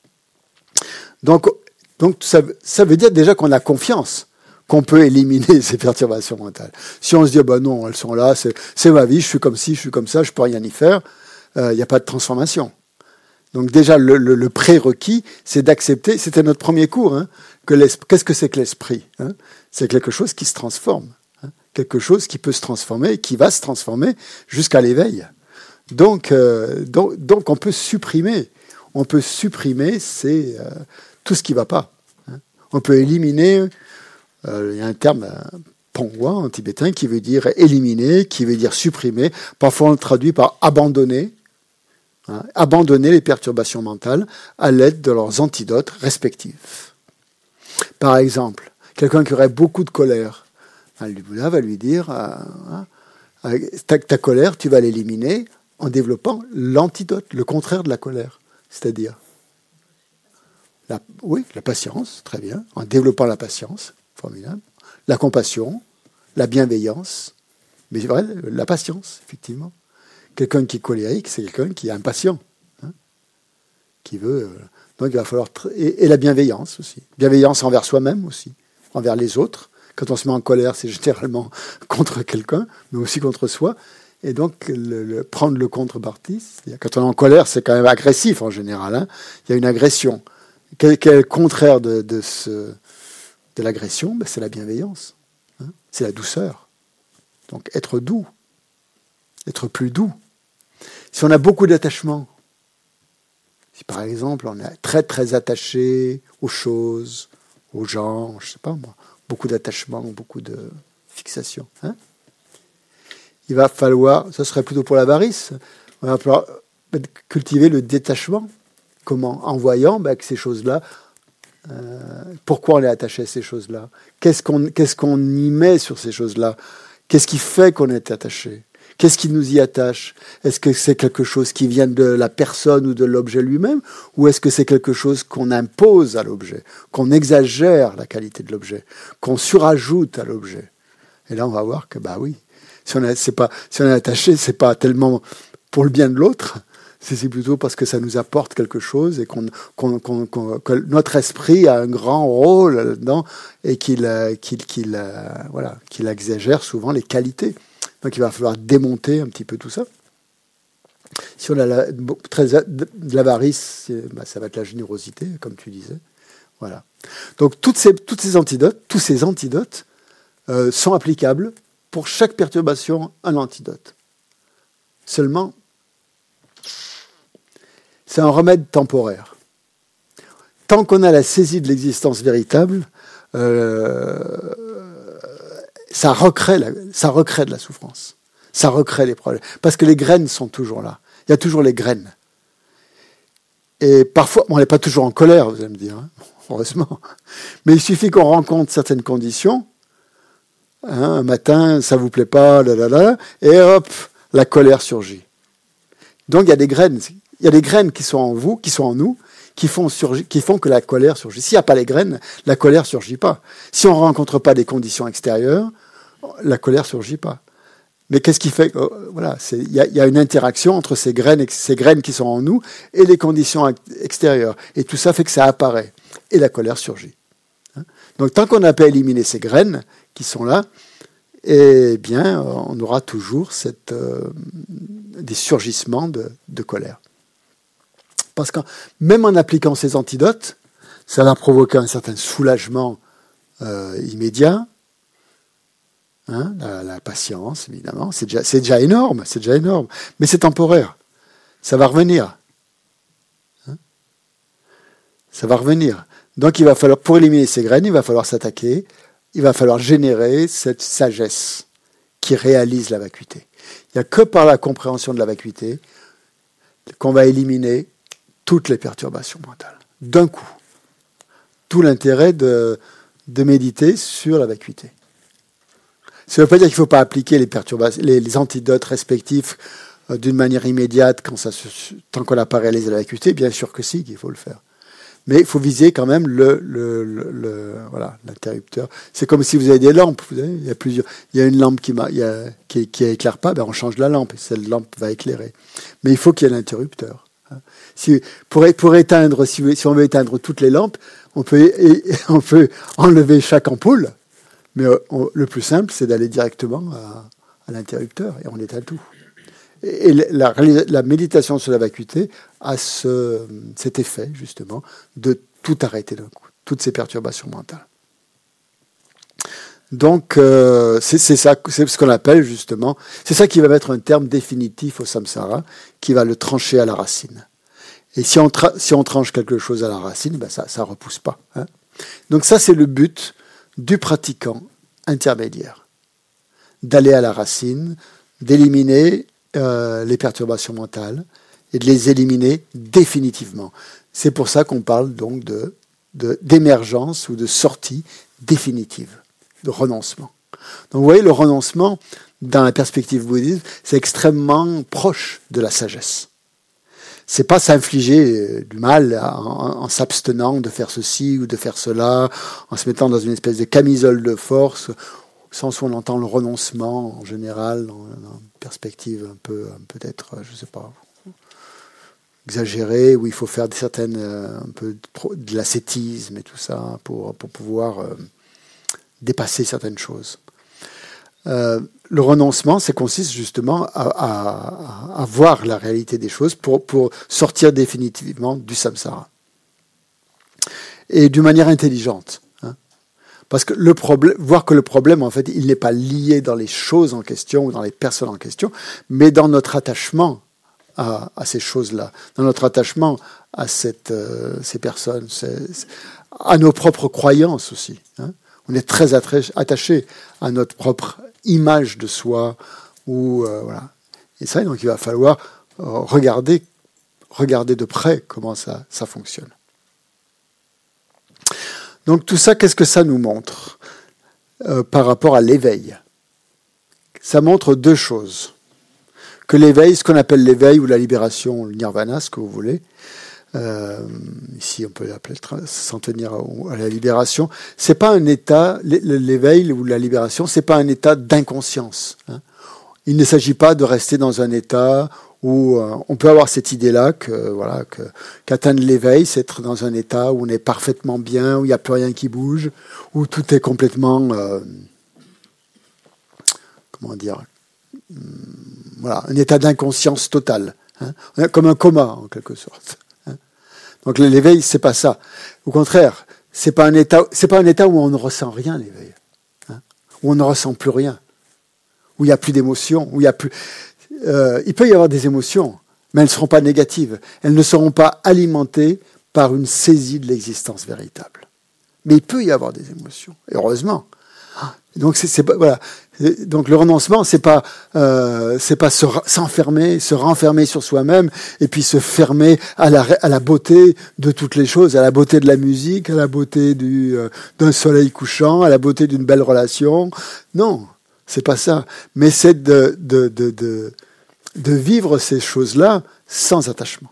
Donc, donc ça, ça veut dire déjà qu'on a confiance qu'on peut éliminer ces perturbations mentales. Si on se dit, bah non, elles sont là, c'est, c'est ma vie, je suis comme ci, je suis comme ça, je peux rien y faire, il euh, n'y a pas de transformation. Donc déjà, le, le, le prérequis, c'est d'accepter, c'était notre premier cours, hein, que qu'est-ce que c'est que l'esprit, hein? C'est quelque chose qui se transforme, hein, quelque chose qui peut se transformer, qui va se transformer jusqu'à l'éveil. Donc, euh, donc, donc on peut supprimer, on peut supprimer c'est, euh, tout ce qui ne va pas. Hein. On peut éliminer, euh, il y a un terme euh, pongwa en tibétain qui veut dire éliminer, qui veut dire supprimer. Parfois on le traduit par abandonner, hein, abandonner les perturbations mentales à l'aide de leurs antidotes respectifs. Par exemple, quelqu'un qui aurait beaucoup de colère, hein, le Bouddha va lui dire, euh, hein, ta, ta colère, tu vas l'éliminer en développant l'antidote, le contraire de la colère. C'est-à-dire, la, oui, la patience, très bien, en développant la patience, formidable, la compassion, la bienveillance, mais c'est vrai, la patience, effectivement. Quelqu'un qui est colérique, c'est quelqu'un qui est impatient, hein, qui veut... Euh, donc il va falloir... Et, et la bienveillance aussi. Bienveillance envers soi-même aussi, envers les autres. Quand on se met en colère, c'est généralement contre quelqu'un, mais aussi contre soi. Et donc, le, le, prendre le contrepartie, quand on est en colère, c'est quand même agressif en général. Hein. Il y a une agression. Quel, quel est le contraire de, de, ce, de l'agression? Ben, c'est la bienveillance. Hein. C'est la douceur. Donc, être doux. Être plus doux. Si on a beaucoup d'attachement, si par exemple, on est très très attaché aux choses, aux gens, je ne sais pas moi, beaucoup d'attachement, beaucoup de fixation, hein, il va falloir, ça serait plutôt pour l'avarice, il va falloir cultiver le détachement. Comment? En voyant ben, que ces choses-là, euh, pourquoi on est attaché à ces choses-là? Qu'est-ce qu'on, qu'est-ce qu'on y met sur ces choses-là? Qu'est-ce qui fait qu'on est attaché? Qu'est-ce qui nous y attache? Est-ce que c'est quelque chose qui vient de la personne ou de l'objet lui-même, ou est-ce que c'est quelque chose qu'on impose à l'objet, qu'on exagère la qualité de l'objet, qu'on surajoute à l'objet? Et là, on va voir que, bah oui, si on est, c'est pas, si on est attaché, c'est pas tellement pour le bien de l'autre, c'est plutôt parce que ça nous apporte quelque chose et qu'on, qu'on, qu'on, qu'on, que notre esprit a un grand rôle là-dedans et qu'il, qu'il, qu'il, voilà, qu'il exagère souvent les qualités. Donc il va falloir démonter un petit peu tout ça. Si on a la, très, de l'avarice, bah, ça va être la générosité, comme tu disais. Voilà. Donc toutes ces, toutes ces antidotes, tous ces antidotes euh, sont applicables pour chaque perturbation, un antidote. Seulement, c'est un remède temporaire. Tant qu'on a la saisie de l'existence véritable, euh, ça recrée, la, ça recrée de la souffrance. Ça recrée les problèmes. Parce que les graines sont toujours là. Il y a toujours les graines. Et parfois, bon, on n'est pas toujours en colère, vous allez me dire, hein, heureusement. Mais il suffit qu'on rencontre certaines conditions. Hein, un matin, ça ne vous plaît pas, là, là, là, et hop, la colère surgit. Donc il y a des graines. Il y a des graines qui sont en vous, qui sont en nous, qui font, surgir, qui font que la colère surgit. S'il n'y a pas les graines, la colère ne surgit pas. Si on ne rencontre pas des conditions extérieures, la colère ne surgit pas. Mais qu'est-ce qui fait que, voilà, il y, y a une interaction entre ces graines, ces graines qui sont en nous et les conditions extérieures. Et tout ça fait que ça apparaît. Et la colère surgit. Donc tant qu'on n'a pas éliminé ces graines qui sont là, eh bien, on aura toujours cette, euh, des surgissements de, de colère. Parce que même en appliquant ces antidotes, ça va provoquer un certain soulagement euh, immédiat. Hein, la, la patience, évidemment, c'est déjà, c'est déjà énorme, c'est déjà énorme. Mais c'est temporaire. Ça va revenir. Hein, ça va revenir. Donc, il va falloir, pour éliminer ces graines, il va falloir s'attaquer. Il va falloir générer cette sagesse qui réalise la vacuité. Il n'y a que par la compréhension de la vacuité qu'on va éliminer toutes les perturbations mentales, d'un coup. Tout l'intérêt de, de méditer sur la vacuité. Ça ne veut pas dire qu'il ne faut pas appliquer les, perturbations, les, les antidotes respectifs euh, d'une manière immédiate quand ça se, tant qu'on n'a pas réalisé la vacuité. Bien sûr que si, qu'il faut le faire. Mais il faut viser quand même le, le, le, le, voilà, l'interrupteur. C'est comme si vous avez des lampes. Vous savez, il y a plusieurs. Il y a une lampe qui ne qui, qui éclaire pas, ben on change la lampe et cette lampe va éclairer. Mais il faut qu'il y ait l'interrupteur. Si, pour, pour éteindre, si, si on veut éteindre toutes les lampes, on peut, on peut enlever chaque ampoule. Mais on, le plus simple, c'est d'aller directement à, à l'interrupteur et on éteint tout. Et, et la, la méditation sur la vacuité a ce, cet effet, justement, de tout arrêter d'un coup, toutes ces perturbations mentales. Donc, euh, c'est, c'est ça, c'est ce qu'on appelle justement, c'est ça qui va mettre un terme définitif au samsara, qui va le trancher à la racine. Et si on, tra- si on tranche quelque chose à la racine, ben ça ne repousse pas. Hein. Donc ça, c'est le but du pratiquant intermédiaire. D'aller à la racine, d'éliminer euh, les perturbations mentales et de les éliminer définitivement. C'est pour ça qu'on parle donc de, de, d'émergence ou de sortie définitive, de renoncement. Donc vous voyez, le renoncement, dans la perspective bouddhiste, c'est extrêmement proche de la sagesse. C'est pas s'infliger du mal en, en s'abstenant de faire ceci ou de faire cela, en se mettant dans une espèce de camisole de force, au sens où on entend le renoncement en général, dans, dans une perspective un peu, peut-être, je sais pas, exagérée, où il faut faire certaines, un peu de l'ascétisme et tout ça pour, pour pouvoir euh, dépasser certaines choses. Euh, le renoncement, ça consiste justement à, à, à voir la réalité des choses pour, pour sortir définitivement du samsara. Et d'une manière intelligente. Hein. Parce que le problème, voir que le problème, en fait, il n'est pas lié dans les choses en question ou dans les personnes en question, mais dans notre attachement à, à ces choses-là, dans notre attachement à cette, euh, ces personnes, ces, à nos propres croyances aussi. Hein. On est très attaché à notre propre image de soi, ou euh, voilà. Et ça, donc il va falloir euh, regarder, regarder de près comment ça, ça fonctionne. Donc tout ça, qu'est-ce que ça nous montre euh, par rapport à l'éveil? Ça montre deux choses. que l'éveil, ce qu'on appelle l'éveil ou la libération, le nirvana, ce que vous voulez, euh, ici on peut l'appeler s'en tenir à, à la libération, c'est pas un état, l'éveil ou la libération, c'est pas un état d'inconscience. Hein. Il ne s'agit pas de rester dans un état où euh, on peut avoir cette idée-là que voilà que qu'atteindre l'éveil, c'est être dans un état où on est parfaitement bien, où il n'y a plus rien qui bouge, où tout est complètement euh, comment dire, voilà, un état d'inconscience totale, hein, comme un coma en quelque sorte. Hein. Donc l'éveil, c'est pas ça. Au contraire, c'est pas un état, c'est pas un état où on ne ressent rien, l'éveil, hein, où on ne ressent plus rien, où il n'y a plus d'émotions, où il y a plus. Euh, il peut y avoir des émotions, mais elles ne seront pas négatives. Elles ne seront pas alimentées par une saisie de l'existence véritable. Mais il peut y avoir des émotions, et heureusement. Donc c'est, c'est pas, voilà. Donc le renoncement, c'est pas, euh, c'est pas se, s'enfermer, se renfermer sur soi-même, et puis se fermer à la, à la beauté de toutes les choses, à la beauté de la musique, à la beauté du, euh, d'un soleil couchant, à la beauté d'une belle relation. Non, c'est pas ça. Mais c'est de, de, de, de de vivre ces choses-là sans attachement.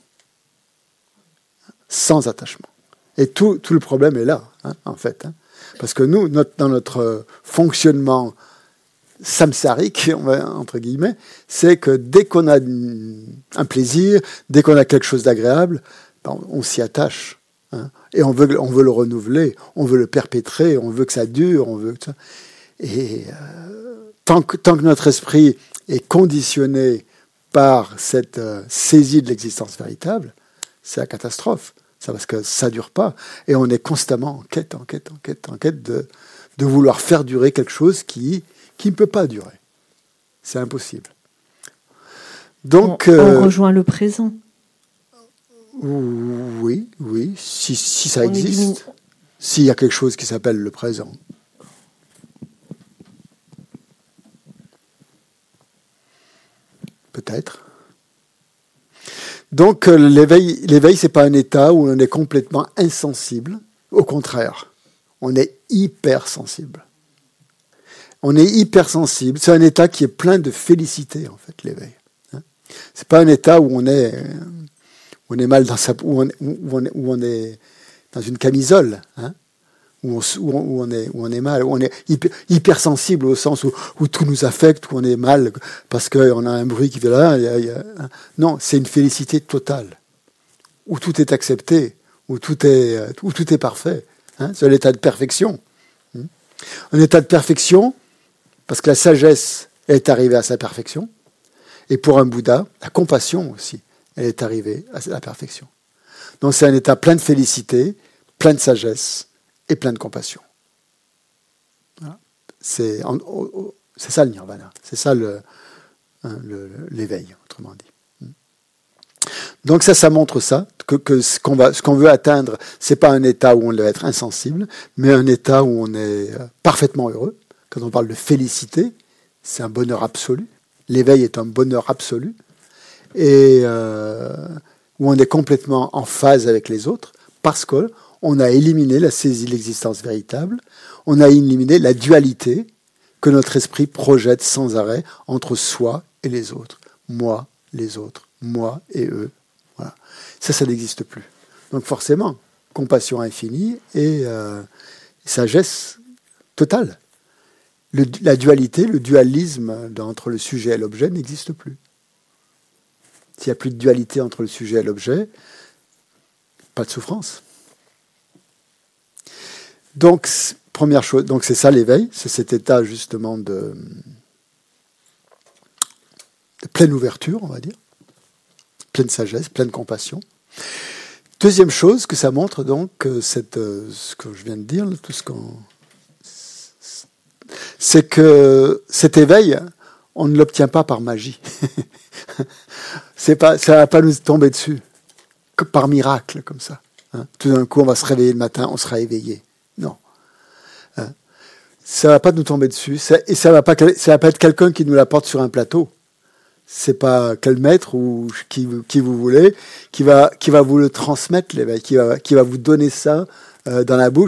Sans attachement. Et tout, tout le problème est là, hein, en fait. Hein. Parce que nous, notre, dans notre fonctionnement samsarique, on va, entre guillemets, c'est que dès qu'on a un plaisir, dès qu'on a quelque chose d'agréable, on, on s'y attache. Hein, et on veut, on veut le renouveler, on veut le perpétrer, on veut que ça dure, on veut que ça... Et euh, tant, que, tant que notre esprit est conditionné par cette euh, saisie de l'existence véritable, c'est la catastrophe. C'est parce que ça ne dure pas. Et on est constamment en quête, en quête, en quête, en quête de, de vouloir faire durer quelque chose qui, qui ne peut pas durer. C'est impossible. Donc, on, euh, on rejoint le présent. Oui, oui, si, si ça on existe. S'il y a quelque chose qui s'appelle le présent. Peut-être. Donc euh, l'éveil, l'éveil, c'est pas un état où on est complètement insensible. Au contraire, on est hypersensible. On est hypersensible. C'est un état qui est plein de félicité, en fait, l'éveil. Hein, c'est pas un état où on est, où on est mal dans sa, où on, où on, est, où on est dans une camisole. Hein, Où on, où, on est, où on est mal, où on est hyper, hypersensible au sens où, où tout nous affecte, où on est mal parce qu'on a un bruit qui fait là. Il y a, il y a, non, c'est une félicité totale, où tout est accepté, où tout est, où tout est parfait. Hein, c'est l'état de perfection. Un état de perfection, parce que la sagesse est arrivée à sa perfection, et pour un Bouddha, la compassion aussi, elle est arrivée à la perfection. Donc c'est un état plein de félicité, plein de sagesse, et plein de compassion. Voilà. C'est, c'est ça le nirvana, c'est ça le, hein, le, l'éveil, autrement dit. Donc ça, ça montre ça, que, que ce, qu'on va, ce qu'on veut atteindre, c'est pas un état où on doit être insensible, mais un état où on est parfaitement heureux. Quand on parle de félicité, c'est un bonheur absolu. L'éveil est un bonheur absolu, et euh, où on est complètement en phase avec les autres, parce que on a éliminé la saisie de l'existence véritable, on a éliminé la dualité que notre esprit projette sans arrêt entre soi et les autres. Moi, les autres, moi et eux. Voilà. Ça, ça n'existe plus. Donc forcément, compassion infinie et euh, sagesse totale. Le, la dualité, le dualisme entre le sujet et l'objet n'existe plus. S'il n'y a plus de dualité entre le sujet et l'objet, pas de souffrance. Donc, première chose, donc c'est ça l'éveil, c'est cet état justement de, de pleine ouverture, on va dire, pleine sagesse, pleine compassion. Deuxième chose que ça montre, donc, cette, ce que je viens de dire, tout ce qu'on, c'est que cet éveil, on ne l'obtient pas par magie. C'est pas, ça ne va pas nous tomber dessus, que par miracle, comme ça. Hein. Tout d'un coup, on va se réveiller le matin, on sera éveillé. Non. Hein. Ça ne va pas nous tomber dessus. Ça, et ça ne va, va pas être quelqu'un qui nous l'apporte sur un plateau. C'est pas quel maître ou qui, qui vous voulez, qui va, qui va vous le transmettre, l'éveil, qui va, qui va vous donner ça euh, dans la bouche.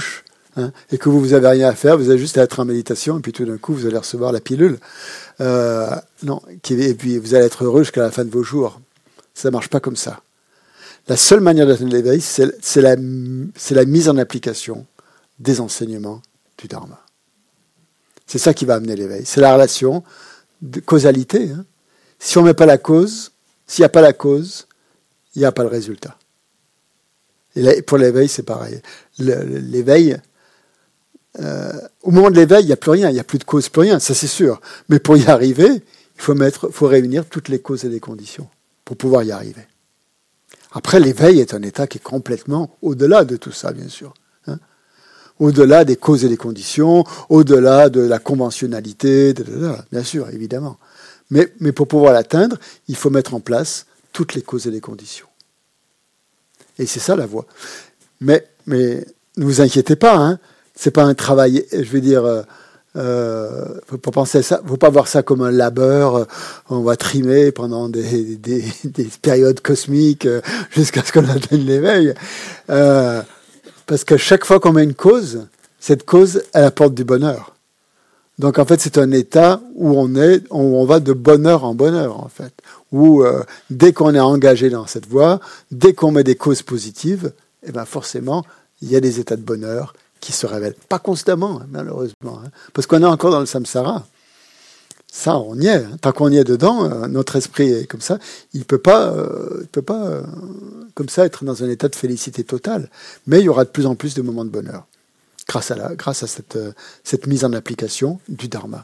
hein, et que vous n'avez rien à faire, vous avez juste à être en méditation, et puis tout d'un coup, vous allez recevoir la pilule. Euh, non, et puis vous allez être heureux jusqu'à la fin de vos jours. Ça ne marche pas comme ça. La seule manière d'atteindre l'éveil, c'est, c'est, la, c'est la mise en application des enseignements du Dharma. C'est ça qui va amener l'éveil. C'est la relation de causalité. Hein. Si on ne met pas la cause, s'il n'y a pas la cause, il n'y a pas le résultat. Et là, pour l'éveil, c'est pareil. Le, l'éveil, euh, au moment de l'éveil, il n'y a plus rien, il n'y a plus de cause, plus rien, ça c'est sûr. Mais pour y arriver, il faut, mettre, faut réunir toutes les causes et les conditions pour pouvoir y arriver. Après, l'éveil est un état qui est complètement au-delà de tout ça, bien sûr. Hein, au-delà des causes et des conditions, au-delà de la conventionnalité, de, de, de, bien sûr, évidemment. Mais, mais pour pouvoir l'atteindre, il faut mettre en place toutes les causes et les conditions. Et c'est ça la voie. Mais, mais ne vous inquiétez pas, hein, c'est pas un travail, je veux dire, euh, euh, faut pas penser à ça, faut pas voir ça comme un labeur. Euh, on va trimer pendant des, des, des périodes cosmiques euh, jusqu'à ce qu'on atteigne l'éveil. Euh, parce que chaque fois qu'on met une cause, cette cause, elle apporte du bonheur. Donc en fait, c'est un état où on est, où on va de bonheur en bonheur en fait. Où euh, dès qu'on est engagé dans cette voie, dès qu'on met des causes positives, eh ben forcément, il y a des états de bonheur qui se révèlent. Pas constamment, malheureusement, hein, parce qu'on est encore dans le samsara. Ça, on y est. Hein. Tant qu'on y est dedans, euh, notre esprit est comme ça. Il peut pas, euh, il peut pas euh, comme ça être dans un état de félicité totale. Mais il y aura de plus en plus de moments de bonheur grâce à la, grâce à cette, euh, cette mise en application du Dharma.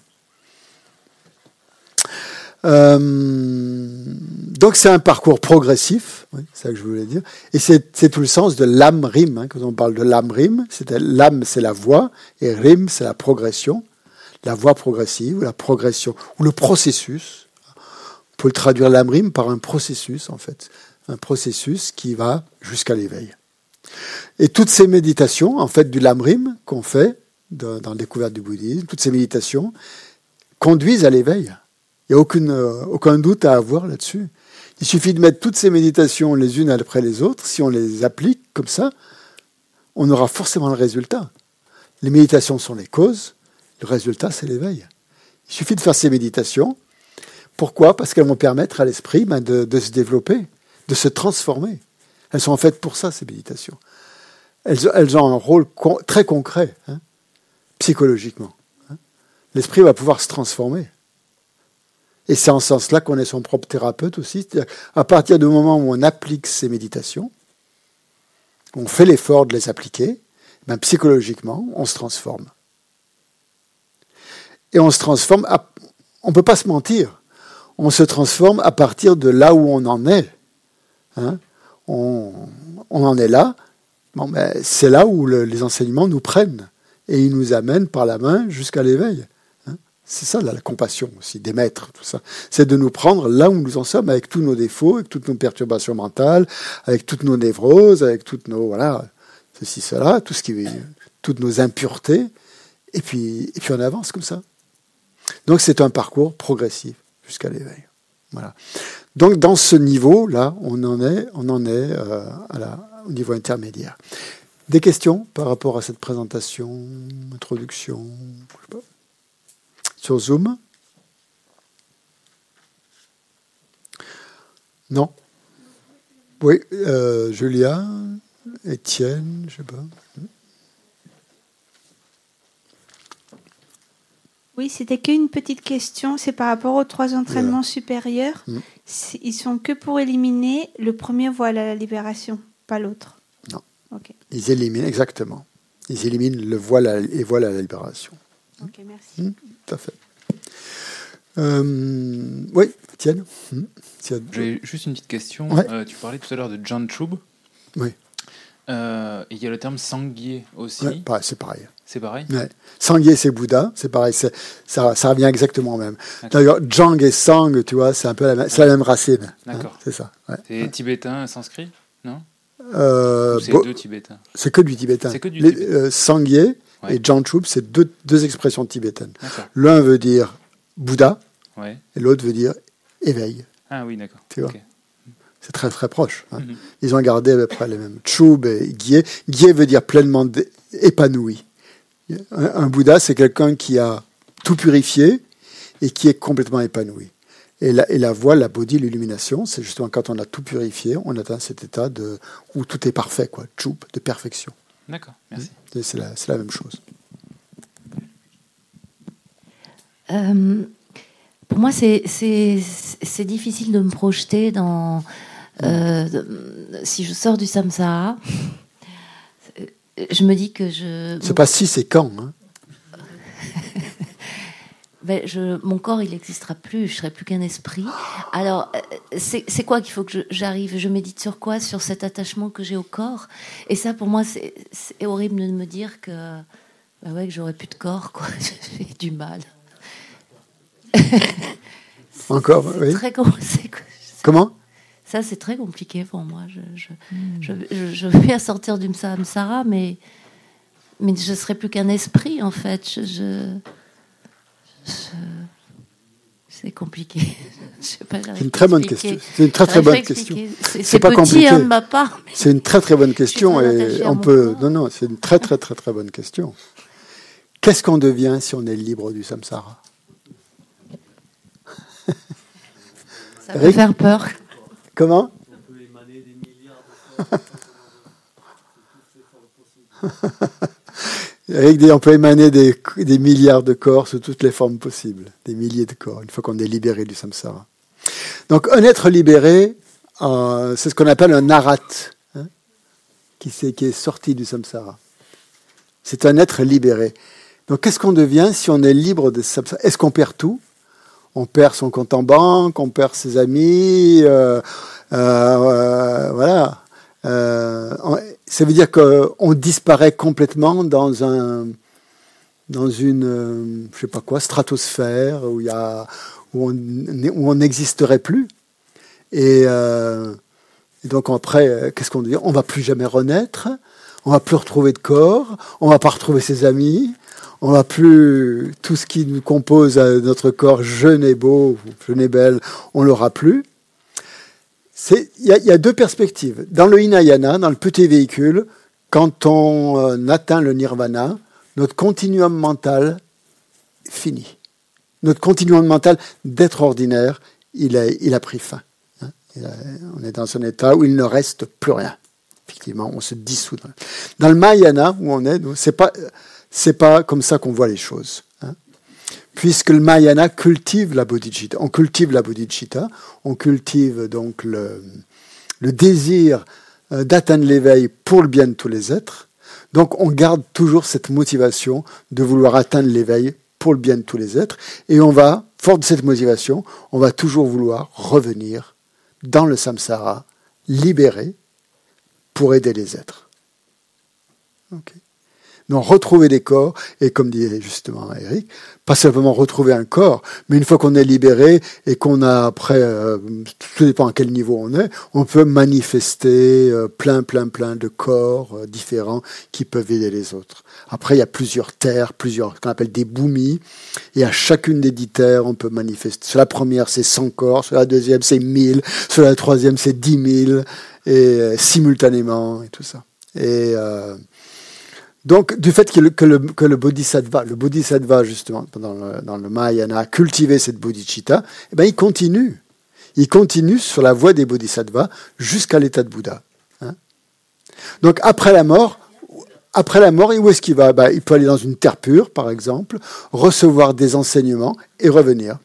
Euh, donc c'est un parcours progressif, oui, c'est ça que je voulais dire, et c'est, c'est tout le sens de l'âme rime. Hein, quand on parle de l'âme rime, c'est, l'âme c'est la voie et rime c'est la progression, la voie progressive ou la progression ou le processus. On peut le traduire l'âme rime par un processus en fait, un processus qui va jusqu'à l'éveil. Et toutes ces méditations en fait du l'âme rime qu'on fait de, dans la découverte du bouddhisme, toutes ces méditations conduisent à l'éveil. Il n'y a aucune, euh, aucun doute à avoir là-dessus. Il suffit de mettre toutes ces méditations les unes après les autres. Si on les applique comme ça, on aura forcément le résultat. Les méditations sont les causes. Le résultat, c'est l'éveil. Il suffit de faire ces méditations. Pourquoi ? Parce qu'elles vont permettre à l'esprit ben, de, de se développer, de se transformer. Elles sont faites pour ça, ces méditations. Elles, elles ont un rôle con, très concret, hein, psychologiquement. Hein. L'esprit va pouvoir se transformer. Et c'est en ce sens-là qu'on est son propre thérapeute aussi. C'est-à-dire à partir du moment où on applique ces méditations, on fait l'effort de les appliquer, ben psychologiquement, on se transforme. Et on se transforme, à, on ne peut pas se mentir, on se transforme à partir de là où on en est. Hein, on, on en est là, bon, ben, c'est là où le, les enseignements nous prennent, et ils nous amènent par la main jusqu'à l'éveil. C'est ça, là, la compassion aussi, des maîtres, tout ça. C'est de nous prendre là où nous en sommes, avec tous nos défauts, avec toutes nos perturbations mentales, avec toutes nos névroses, avec toutes nos, voilà, ceci, cela, tout ce qui, toutes nos impuretés, et puis, et puis on avance comme ça. Donc c'est un parcours progressif jusqu'à l'éveil. Voilà. Donc dans ce niveau-là, on en est, on en est euh, à la, au niveau intermédiaire. Des questions par rapport à cette présentation, introduction, je sais pas. Sur Zoom? Non? Oui, euh, Julia, Étienne, je ne sais pas. Oui, c'était qu'une petite question. C'est par rapport aux trois entraînements voilà. supérieurs. Mmh. Ils sont que pour éliminer. Le premier voie à la libération, pas l'autre. Non. Okay. Ils éliminent, exactement. Ils éliminent le voile et voile à la libération. Ok, merci. Mmh, tout à fait. Euh, oui, Tienne. Mmh. J'ai juste une petite question. Ouais. Euh, tu parlais tout à l'heure de John Chub. Oui. Euh, il y a le terme Sangye aussi. Ouais, c'est pareil. C'est pareil. Ouais. Sangye, c'est Bouddha, c'est pareil. C'est, ça, ça revient exactement au même. D'accord. D'ailleurs, Jang et Sang, tu vois, c'est un peu la même, c'est la même racine. D'accord. Hein, c'est ça. Ouais. C'est ouais. tibétain, sanskrit, non? Euh, c'est bo- deux tibétains. C'est que du tibétain. C'est que du Les, tibétain. Euh, Sangye ouais. et Janchub, c'est deux, deux expressions tibétaines. D'accord. L'un veut dire Bouddha ouais. et l'autre veut dire éveil. Ah oui, d'accord. Tu vois, okay. C'est très très proche. Hein. Mm-hmm. Ils ont gardé à peu près les mêmes. Chub et Gyé. Gyé veut dire pleinement épanoui. Un, un Bouddha, c'est quelqu'un qui a tout purifié et qui est complètement épanoui. Et la, et la voie, la bodhi, l'illumination, c'est justement quand on a tout purifié, on atteint cet état de, où tout est parfait, quoi, chup, de perfection. D'accord, merci. Et c'est, la, c'est la même chose. Euh, pour moi, c'est, c'est, c'est difficile de me projeter dans... Euh, si je sors du samsara, je me dis que je... C'est pas si, c'est quand. Hein. Ben, je, mon corps, il n'existera plus, je serai plus qu'un esprit. Alors, c'est, c'est quoi qu'il faut que je, j'arrive Je médite sur quoi Sur cet attachement que j'ai au corps. Et ça, pour moi, c'est, c'est horrible de me dire que, ben ouais, que j'aurai plus de corps, quoi. J'ai du mal. Encore, c'est oui. Très, c'est, c'est, Comment Ça, c'est très compliqué pour moi. Je, je, mm. je, je, je vais à sortir du samsara, mais, mais je ne serai plus qu'un esprit, en fait. Je... je Je... C'est compliqué. Je sais pas, c'est une très bonne question. C'est une très très bonne question. C'est, c'est, c'est pas petit, compliqué. Hein, de ma part, c'est une très très bonne question et on peut. Corps. Non non, c'est une très très très très bonne question. Qu'est-ce qu'on devient si on est libre du samsara? Ça peut Rick faire peur. Comment? On peut émaner des milliards de corps. Eric dit on peut émaner des, des milliards de corps sous toutes les formes possibles, des milliers de corps, une fois qu'on est libéré du samsara. Donc un être libéré, euh, c'est ce qu'on appelle un arat, hein, qui, qui est sorti du samsara. C'est un être libéré. Donc qu'est-ce qu'on devient si on est libre de samsara? Est-ce qu'on perd tout? On perd son compte en banque, on perd ses amis, euh, euh, euh, voilà. Euh, on, ça veut dire qu'on disparaît complètement dans un, dans une, euh, je sais pas quoi, stratosphère où il y a, où on, où on n'existerait plus. Et, euh, et donc après, qu'est-ce qu'on dit? On va plus jamais renaître, on va plus retrouver de corps, on va pas retrouver ses amis, on va plus tout ce qui nous compose à notre corps, jeune et beau, jeune et belle, on l'aura plus. Il y, y a deux perspectives. Dans le Hinayana, dans le petit véhicule, quand on euh, atteint le nirvana, notre continuum mental finit. Notre continuum mental d'être ordinaire, il a, il a pris fin. Hein, a, on est dans un état où il ne reste plus rien. Effectivement, on se dissout. Dans, dans le Mahayana, où on est, c'est pas, c'est pas comme ça qu'on voit les choses. Hein. Puisque le Mahayana cultive la bodhicitta. On cultive la bodhicitta, on cultive donc le, le désir d'atteindre l'éveil pour le bien de tous les êtres. Donc on garde toujours cette motivation de vouloir atteindre l'éveil pour le bien de tous les êtres. Et on va, fort de cette motivation, on va toujours vouloir revenir dans le samsara, libéré, pour aider les êtres. Ok. Donc retrouver des corps, et comme disait justement Eric, pas simplement retrouver un corps, mais une fois qu'on est libéré et qu'on a après, euh, tout dépend à quel niveau on est, on peut manifester euh, plein, plein, plein de corps euh, différents qui peuvent aider les autres. Après, il y a plusieurs terres, plusieurs, ce qu'on appelle des bhumis, et à chacune des dix terres, on peut manifester. Sur la première, c'est cent corps, sur la deuxième, c'est mille, sur la troisième, c'est dix mille, et euh, simultanément, et tout ça. Et... Euh, Donc, du fait que le, que le, que le bodhisattva, le bodhisattva, justement, dans le, dans le Mahayana, a cultivé cette bodhicitta, eh ben, il continue. Il continue sur la voie des bodhisattvas jusqu'à l'état de Bouddha. Hein. Donc, après la mort, après la mort, où est-ce qu'il va? Ben, il peut aller dans une terre pure, par exemple, recevoir des enseignements et revenir.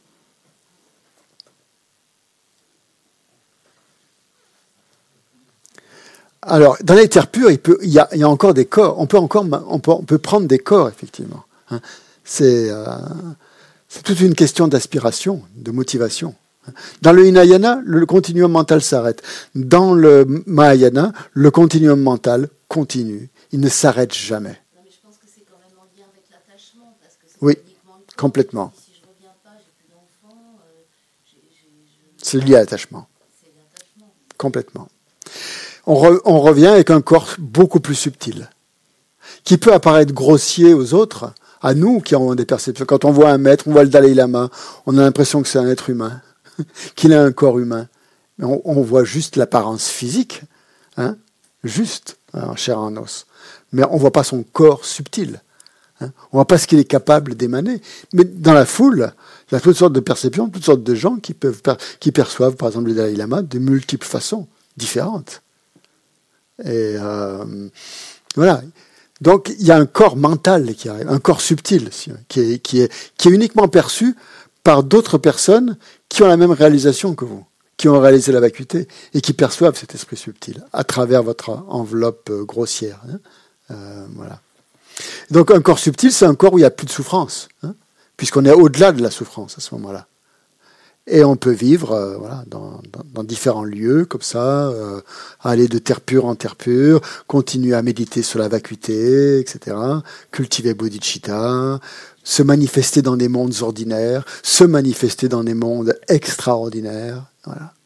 Alors, dans les terres pures, il, peut, il, y a, il y a encore des corps. On peut, encore, on peut, on peut prendre des corps, effectivement. Hein. C'est, euh, c'est toute une question d'aspiration, de motivation. Dans le Hinayana, le continuum mental s'arrête. Dans le Mahayana, le continuum mental continue. Il ne s'arrête jamais. Non, mais je pense que c'est quand même en lien avec l'attachement. Parce que c'est oui, uniquement le complètement. Si je ne reviens pas, j'ai plus d'enfants. Euh, j'ai, j'ai, je... C'est lié à l'attachement. C'est l'attachement. Complètement. On, re, on revient avec un corps beaucoup plus subtil, qui peut apparaître grossier aux autres, à nous qui avons des perceptions. Quand on voit un maître, on voit le Dalai Lama, on a l'impression que c'est un être humain, qu'il a un corps humain. Mais on, on voit juste l'apparence physique, hein, juste, en chair et en os. Mais on ne voit pas son corps subtil. Hein. On ne voit pas ce qu'il est capable d'émaner. Mais dans la foule, il y a toutes sortes de perceptions, toutes sortes de gens qui, peuvent per- qui perçoivent, par exemple, le Dalai Lama de multiples façons différentes. Et euh, voilà. Donc, il y a un corps mental qui arrive, un corps subtil, qui est, qui est, qui est uniquement perçu par d'autres personnes qui ont la même réalisation que vous, qui ont réalisé la vacuité et qui perçoivent cet esprit subtil à travers votre enveloppe grossière. Hein. Euh, voilà. Donc, un corps subtil, c'est un corps où il n'y a plus de souffrance, hein, puisqu'on est au-delà de la souffrance à ce moment-là. Et on peut vivre euh, voilà, dans, dans, dans différents lieux, comme ça, euh, aller de terre pure en terre pure, continuer à méditer sur la vacuité, et cetera, cultiver bodhicitta, se manifester dans des mondes ordinaires, se manifester dans des mondes extraordinaires. Voilà.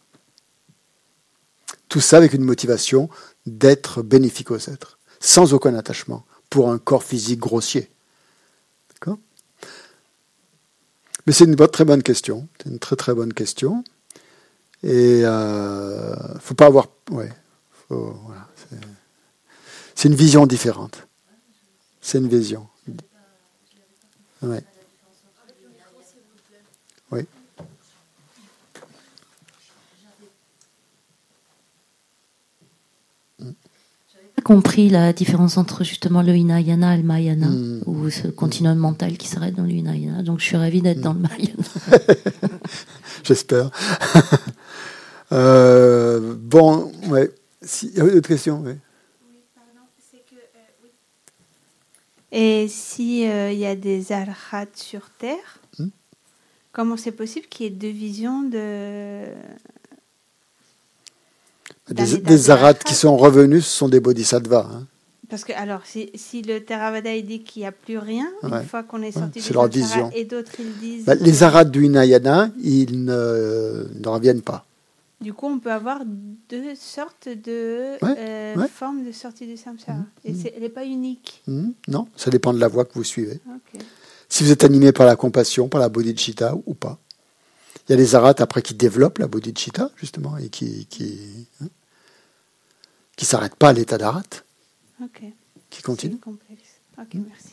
Tout ça avec une motivation d'être bénéfique aux êtres, sans aucun attachement, pour un corps physique grossier. D'accord ? Mais c'est une très bonne question. C'est une très très bonne question. Et il euh, ne faut pas avoir... Ouais, faut, voilà, c'est, c'est une vision différente. C'est une vision. Ouais. Oui. Compris la différence entre justement le Hinayana et le Mahayana, mmh. ou ce continuum mental qui s'arrête dans le Hinayana. Donc je suis ravie d'être mmh. dans le Mahayana. J'espère. euh, bon, ouais. Si, il y a d'autres questions, oui. Oui, pardon. C'est que, euh, oui. Et si il euh, y a des arhats sur Terre, mmh. comment c'est possible qu'il y ait deux visions de... Des, des arhats qui sont revenus, ce sont des bodhisattvas. Hein. Parce que, alors, si, si le Theravada il dit qu'il n'y a plus rien, ouais. une fois qu'on est sorti ouais, des leur vision. Et d'autres, ils disent... Bah, les arhats du Hinayana, ils ne, ne reviennent pas. Du coup, on peut avoir deux sortes de ouais, euh, ouais. formes de sortie du samsara. Mmh. Et mmh. c'est, elle n'est pas unique. Mmh. Non, ça dépend de la voie que vous suivez. Okay. Si vous êtes animé par la compassion, par la bodhicitta ou pas. Il y a des arhats après qui développent la bodhicitta, justement, et qui... qui hein, qui ne s'arrête pas à l'état d'arhat, okay. qui continue. C'est complexe. Ok, mmh. merci.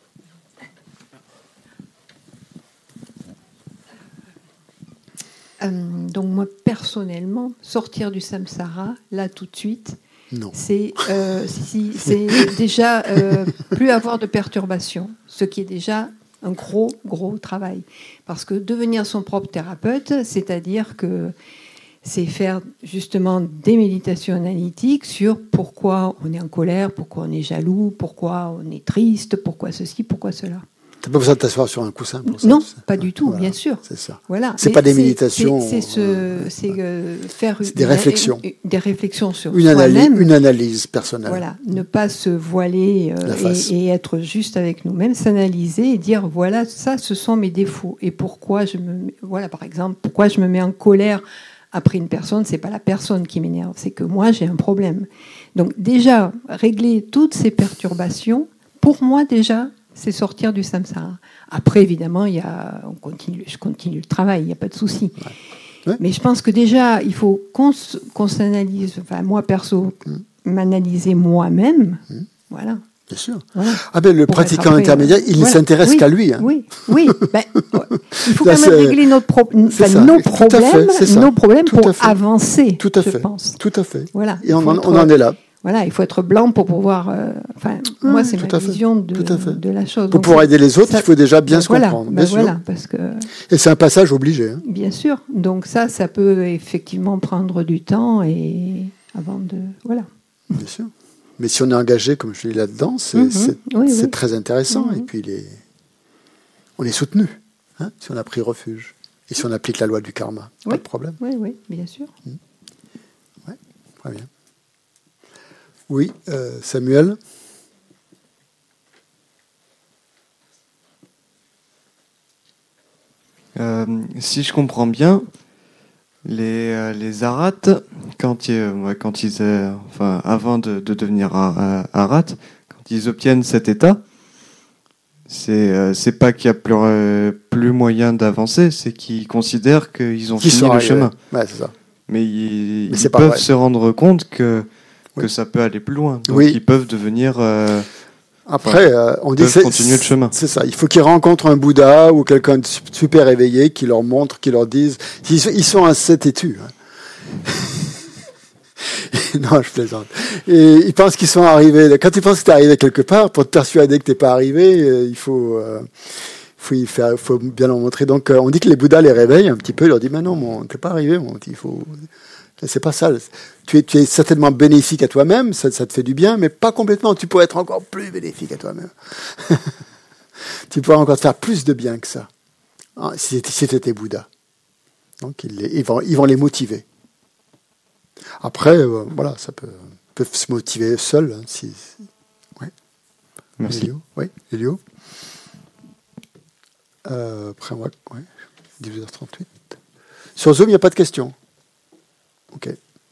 Euh, donc moi, personnellement, sortir du samsara, là, tout de suite, non. c'est, euh, si, c'est déjà euh, plus avoir de perturbations, ce qui est déjà un gros, gros travail. Parce que devenir son propre thérapeute, c'est-à-dire que c'est faire justement des méditations analytiques sur pourquoi on est en colère, pourquoi on est jaloux, pourquoi on est triste, pourquoi ceci, pourquoi cela. Tu n'as pas besoin de t'asseoir sur un coussin pour ça. Non, pas du tout, voilà, bien sûr. C'est ça. Voilà. C'est Mais pas des c'est, méditations. C'est, c'est, ce, c'est euh, faire c'est des une, réflexions. Une, des réflexions sur une soi-même. Analyse, une analyse personnelle. Voilà, ne pas se voiler euh, et, et être juste avec nous-mêmes, s'analyser et dire voilà, ça, ce sont mes défauts. Et pourquoi je me, voilà, par exemple, pourquoi je me mets en colère après une personne, c'est pas la personne qui m'énerve, c'est que moi j'ai un problème. Donc déjà, régler toutes ces perturbations, pour moi déjà, c'est sortir du samsara. Après, évidemment, il y a, on continue, je continue le travail, il n'y a pas de souci. Ouais. Ouais. Mais je pense que déjà, il faut qu'on, qu'on s'analyse, enfin moi perso, mmh. m'analyser moi-même, mmh. voilà. Bien sûr. Voilà. Ah ben, le pour pratiquant après, intermédiaire, il voilà. ne s'intéresse oui, qu'à lui. Hein. Oui, oui. Ben, il faut Là, quand même régler notre pro- enfin, nos problèmes, fait, nos problèmes tout pour avancer, tout à je fait. pense. Tout à fait. Voilà. Et on en, être, on en est là. Voilà, il faut être blanc pour pouvoir... Euh, enfin, mmh, moi, c'est ma vision de, de la chose. Pour Donc, pouvoir aider les autres, ça, il faut déjà bien ben, se voilà, comprendre. Ben, bien voilà, sûr. Parce que, et c'est un passage obligé. Hein. Bien sûr. Donc ça, ça peut effectivement prendre du temps et avant de... Voilà. Bien sûr. Mais si on est engagé, comme je dis là-dedans, c'est, mmh, c'est, oui, c'est oui. très intéressant. Mmh. Et puis, il est... on est soutenu, hein, si on a pris refuge. Et si on applique la loi du karma, oui. pas de problème. Oui, oui, bien sûr. Mmh. Oui, très bien. Oui, euh, Samuel. Euh, si je comprends bien, les, euh, les arhats, quand ils, euh, quand ils, euh, enfin, avant de, de devenir arhat, quand ils obtiennent cet état, c'est, euh, c'est pas qu'il y a plus, euh, plus moyen d'avancer, c'est qu'ils considèrent qu'ils ont Qui fini le arrivés. chemin. Ouais, c'est ça. Mais ils, Mais ils peuvent se rendre compte que, que oui. ça peut aller plus loin. Donc oui. ils peuvent devenir euh, Après, euh, on dit c'est continuer le chemin. C'est ça. Il faut qu'ils rencontrent un Bouddha ou quelqu'un de super éveillé qui leur montre, qui leur dise. Ils sont, ils sont assez têtus. Hein. Non, je plaisante. Et ils pensent qu'ils sont arrivés. Quand ils pensent que t'es arrivé quelque part, pour te persuader que t'es pas arrivé, euh, il faut, euh, faut, y faire, faut bien leur montrer. Donc, euh, on dit que les Bouddhas les réveillent un petit peu. Ils leur disent, mais non, mon, t'es pas arrivé. Mon, il faut. C'est pas ça. Tu es, tu es certainement bénéfique à toi-même. Ça, ça te fait du bien, mais pas complètement. Tu pourrais être encore plus bénéfique à toi-même. Tu pourrais encore te faire plus de bien que ça. Ah, si tu étais Bouddha. Donc, ils, les, ils, vont, ils vont les motiver. Après, euh, voilà, ça peut, peuvent se motiver seuls. Hein, si, ouais. Merci. Elio, oui, Elio. Euh, après, moi, ouais, dix-huit heures trente-huit. Sur Zoom, il n'y a pas de questions. Ok.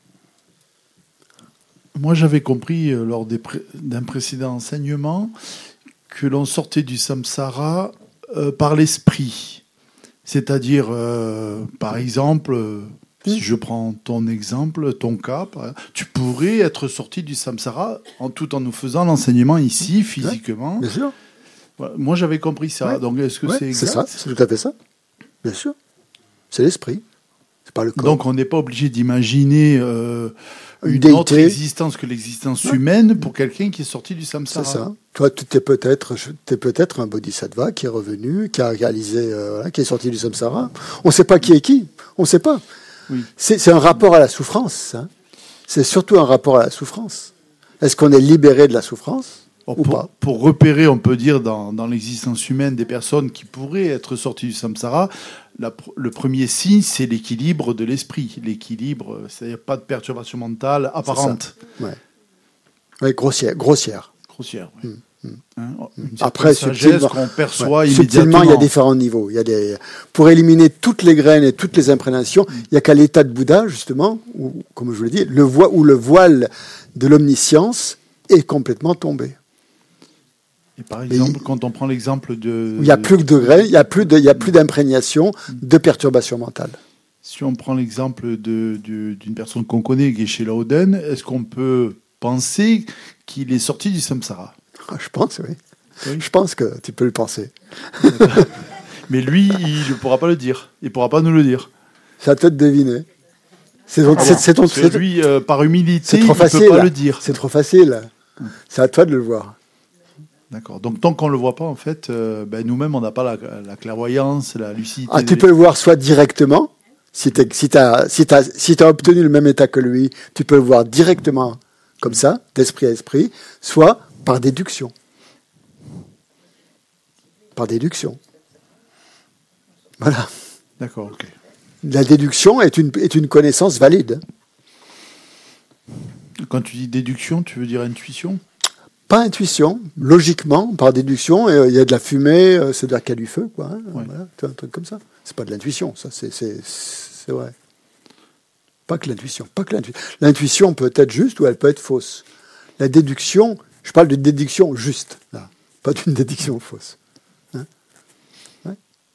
Moi, j'avais compris euh, lors des pré- d'un précédent enseignement que l'on sortait du samsara euh, par l'esprit. C'est-à-dire, euh, par exemple... Euh, Si je prends ton exemple, ton cas, tu pourrais être sorti du samsara en, tout en nous faisant l'enseignement ici, physiquement. Ouais, bien sûr. Moi, j'avais compris ça. Ouais. Donc, est-ce que ouais, c'est exact? C'est ça, c'est tout à fait ça. Bien sûr. C'est l'esprit. C'est pas le corps. Donc, on n'est pas obligé d'imaginer euh, une, une autre existence que l'existence ouais. humaine pour quelqu'un qui est sorti du samsara. C'est ça. Toi, tu es peut-être, t'es peut-être un bodhisattva qui est revenu, qui a réalisé, euh, voilà, qui est sorti du samsara. On ne sait pas qui est qui. On ne sait pas. Oui. C'est, c'est un rapport à la souffrance. Hein. C'est surtout un rapport à la souffrance. Est-ce qu'on est libéré de la souffrance or, ou pour, pas? Pour repérer, on peut dire, dans, dans l'existence humaine des personnes qui pourraient être sorties du samsara, la, le premier signe, c'est l'équilibre de l'esprit. L'équilibre, c'est-à-dire pas de perturbation mentale apparente. Oui, ouais, grossière. Grossière. Grossière, oui. Hum. Hein, Après, subtilement, qu'on perçoit ouais, immédiatement. Subtilement, il y a différents niveaux. Il y a des, pour éliminer toutes les graines et toutes les imprégnations, mm. il n'y a qu'à l'état de Bouddha, justement, où, comme je vous l'ai dit, le vo- où le voile de l'omniscience est complètement tombé. Et par exemple, et quand on prend l'exemple de... Il n'y a plus de graines, il n'y a plus de, il y a plus d'imprégnation, mm. de perturbation mentale. Si on prend l'exemple de, de, d'une personne qu'on connaît, Geshe Laoden, est-ce qu'on peut penser qu'il est sorti du samsara? Je pense, oui. oui. Je pense que tu peux le penser. Mais lui, il ne pourra pas le dire. Il ne pourra pas nous le dire. C'est à toi de deviner. C'est ton, ah, c'est, c'est ton, c'est lui, euh, par humilité, c'est trop il facile, ne peut pas le dire. C'est trop facile. C'est à toi de le voir. D'accord. Donc, tant qu'on ne le voit pas, en fait, euh, ben, nous-mêmes, on n'a pas la, la clairvoyance, la lucidité. Ah, tu peux le voir soit directement, si tu si as si t'as, si t'as obtenu le même état que lui, tu peux le voir directement, comme ça, d'esprit à esprit, soit par déduction. Par déduction. Voilà. D'accord, ok. La déduction est une, est une connaissance valide. Quand tu dis déduction, tu veux dire intuition? Pas intuition, logiquement, par déduction, il euh, y a de la fumée, euh, c'est-à-dire qu'il y a du feu, quoi. Hein, ouais. Voilà, un truc comme ça. C'est pas de l'intuition, ça, c'est, c'est, c'est vrai. Pas que l'intuition, pas que l'intuition. L'intuition peut être juste ou elle peut être fausse. La déduction, je parle de déduction juste, là, pas d'une déduction fausse. Hein, ouais.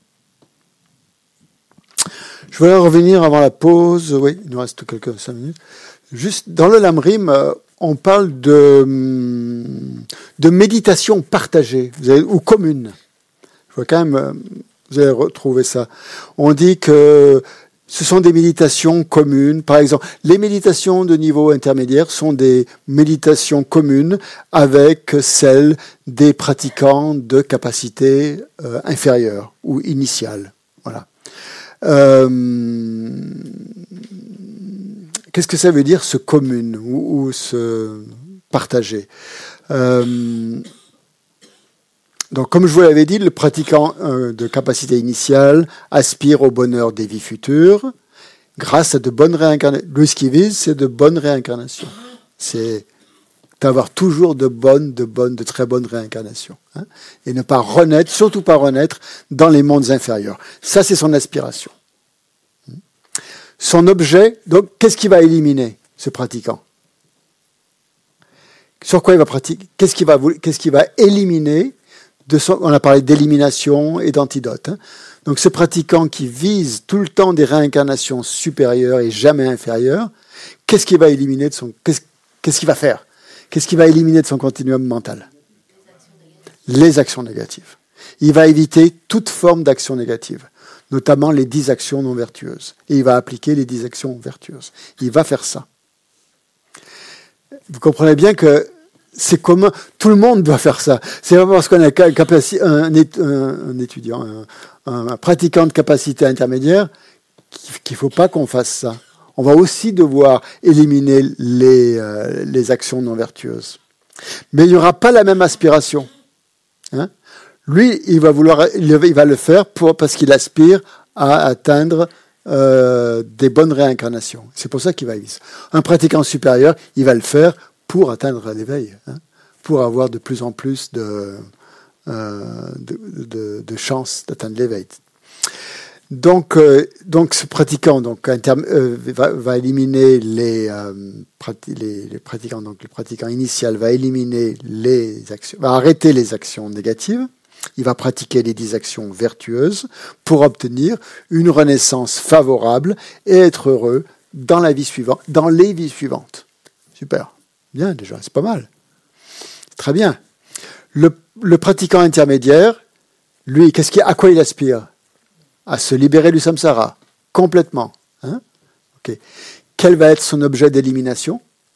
Je voulais revenir avant la pause, oui, il nous reste quelques cinq minutes. Juste, dans le Lamrim, euh, on parle de, de méditation partagée, vous avez, ou commune. Je vois quand même, euh, vous allez retrouver ça. On dit que ce sont des méditations communes. Par exemple, les méditations de niveau intermédiaire sont des méditations communes avec celles des pratiquants de capacité euh, inférieure ou initiale. Voilà. Euh, qu'est-ce que ça veut dire, ce commune ou, ou ce partager? euh, Donc, comme je vous l'avais dit, le pratiquant euh, de capacité initiale aspire au bonheur des vies futures grâce à de bonnes réincarnations. Lui, ce qu'il vise, c'est de bonnes réincarnations. C'est d'avoir toujours de bonnes, de bonnes, de très bonnes réincarnations. Hein, et ne pas renaître, surtout pas renaître dans les mondes inférieurs. Ça, c'est son aspiration. Son objet, donc, qu'est-ce qu'il va éliminer, ce pratiquant? Sur quoi il va pratiquer? Qu'est-ce qu'il va, qu'est-ce qu'il va éliminer? De son, on a parlé d'élimination et d'antidote. Hein. Donc ce pratiquant qui vise tout le temps des réincarnations supérieures et jamais inférieures, qu'est-ce qu'il va éliminer de son, qu'est-ce, qu'est-ce qu'il va faire? Qu'est-ce qu'il va éliminer de son continuum mental? les actions négatives. Il va éviter toute forme d'action négative, notamment les dix actions non vertueuses. Et il va appliquer les dix actions vertueuses. Il va faire ça. Vous comprenez bien que c'est commun, tout le monde doit faire ça. C'est pas parce qu'on a capaci- un, un, un étudiant, un, un pratiquant de capacité intermédiaire qu'il ne faut pas qu'on fasse ça. On va aussi devoir éliminer les, euh, les actions non vertueuses. Mais il n'y aura pas la même aspiration. Hein? Lui, il va, vouloir, il va le faire pour, parce qu'il aspire à atteindre euh, des bonnes réincarnations. C'est pour ça qu'il va y aller. Un pratiquant supérieur, il va le faire pour atteindre l'éveil, hein, pour avoir de plus en plus de, euh, de, de, de chances d'atteindre l'éveil. Donc, euh, donc ce pratiquant donc, inter, euh, va, va éliminer les, euh, prati- les, les pratiquants. Donc, le pratiquant initial va éliminer les actions, va arrêter les actions négatives. Il va pratiquer les dix actions vertueuses pour obtenir une renaissance favorable et être heureux dans la vie suivante, dans les vies suivantes. Super. Bien, déjà, c'est pas mal. Très bien. Le, le pratiquant intermédiaire, lui, qu'est-ce qu'il, à quoi il aspire? À se libérer du samsara, complètement. Hein? Okay. Quel va être son objet d'élimination?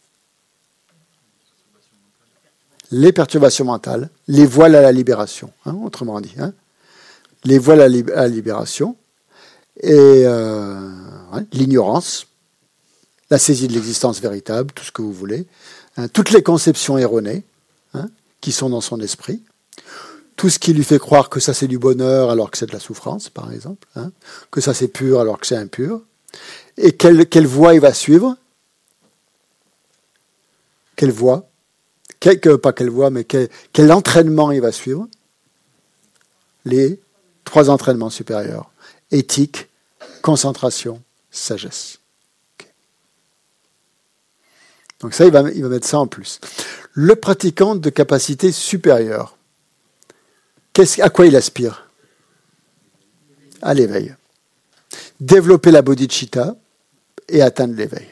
Les perturbations mentales, les voiles à la libération, hein, autrement dit. Hein? Les voiles à, li- à la libération, et euh, ouais, l'ignorance, la saisie de l'existence véritable, tout ce que vous voulez, hein, toutes les conceptions erronées hein, qui sont dans son esprit, tout ce qui lui fait croire que ça c'est du bonheur alors que c'est de la souffrance, par exemple, hein, que ça c'est pur alors que c'est impur, et quelle, quelle voie il va suivre? Quelle voie? Quel, que, pas quelle voie, mais quel, quel entraînement il va suivre? Les trois entraînements supérieurs. Éthique, concentration, sagesse. Okay. Donc ça, il va, il va mettre ça en plus. Le pratiquant de capacité supérieure, qu'est-ce, à quoi il aspire? À l'éveil. Développer la bodhicitta et atteindre l'éveil.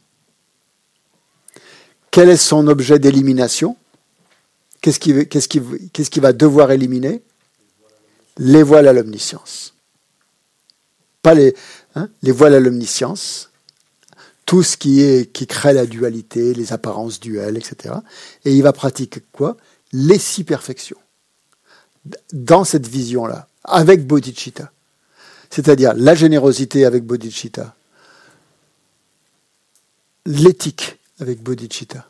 Quel est son objet d'élimination? Qu'est-ce qu'il qu'est-ce qu'il, qu'est-ce qu'il va devoir éliminer? Les voiles à l'omniscience. Pas les, hein, les voiles à l'omniscience, tout ce qui, est, qui crée la dualité, les apparences duelles, et cetera. Et il va pratiquer quoi? Les six perfections. Dans cette vision-là, avec bodhicitta. C'est-à-dire la générosité avec bodhicitta, l'éthique avec bodhicitta,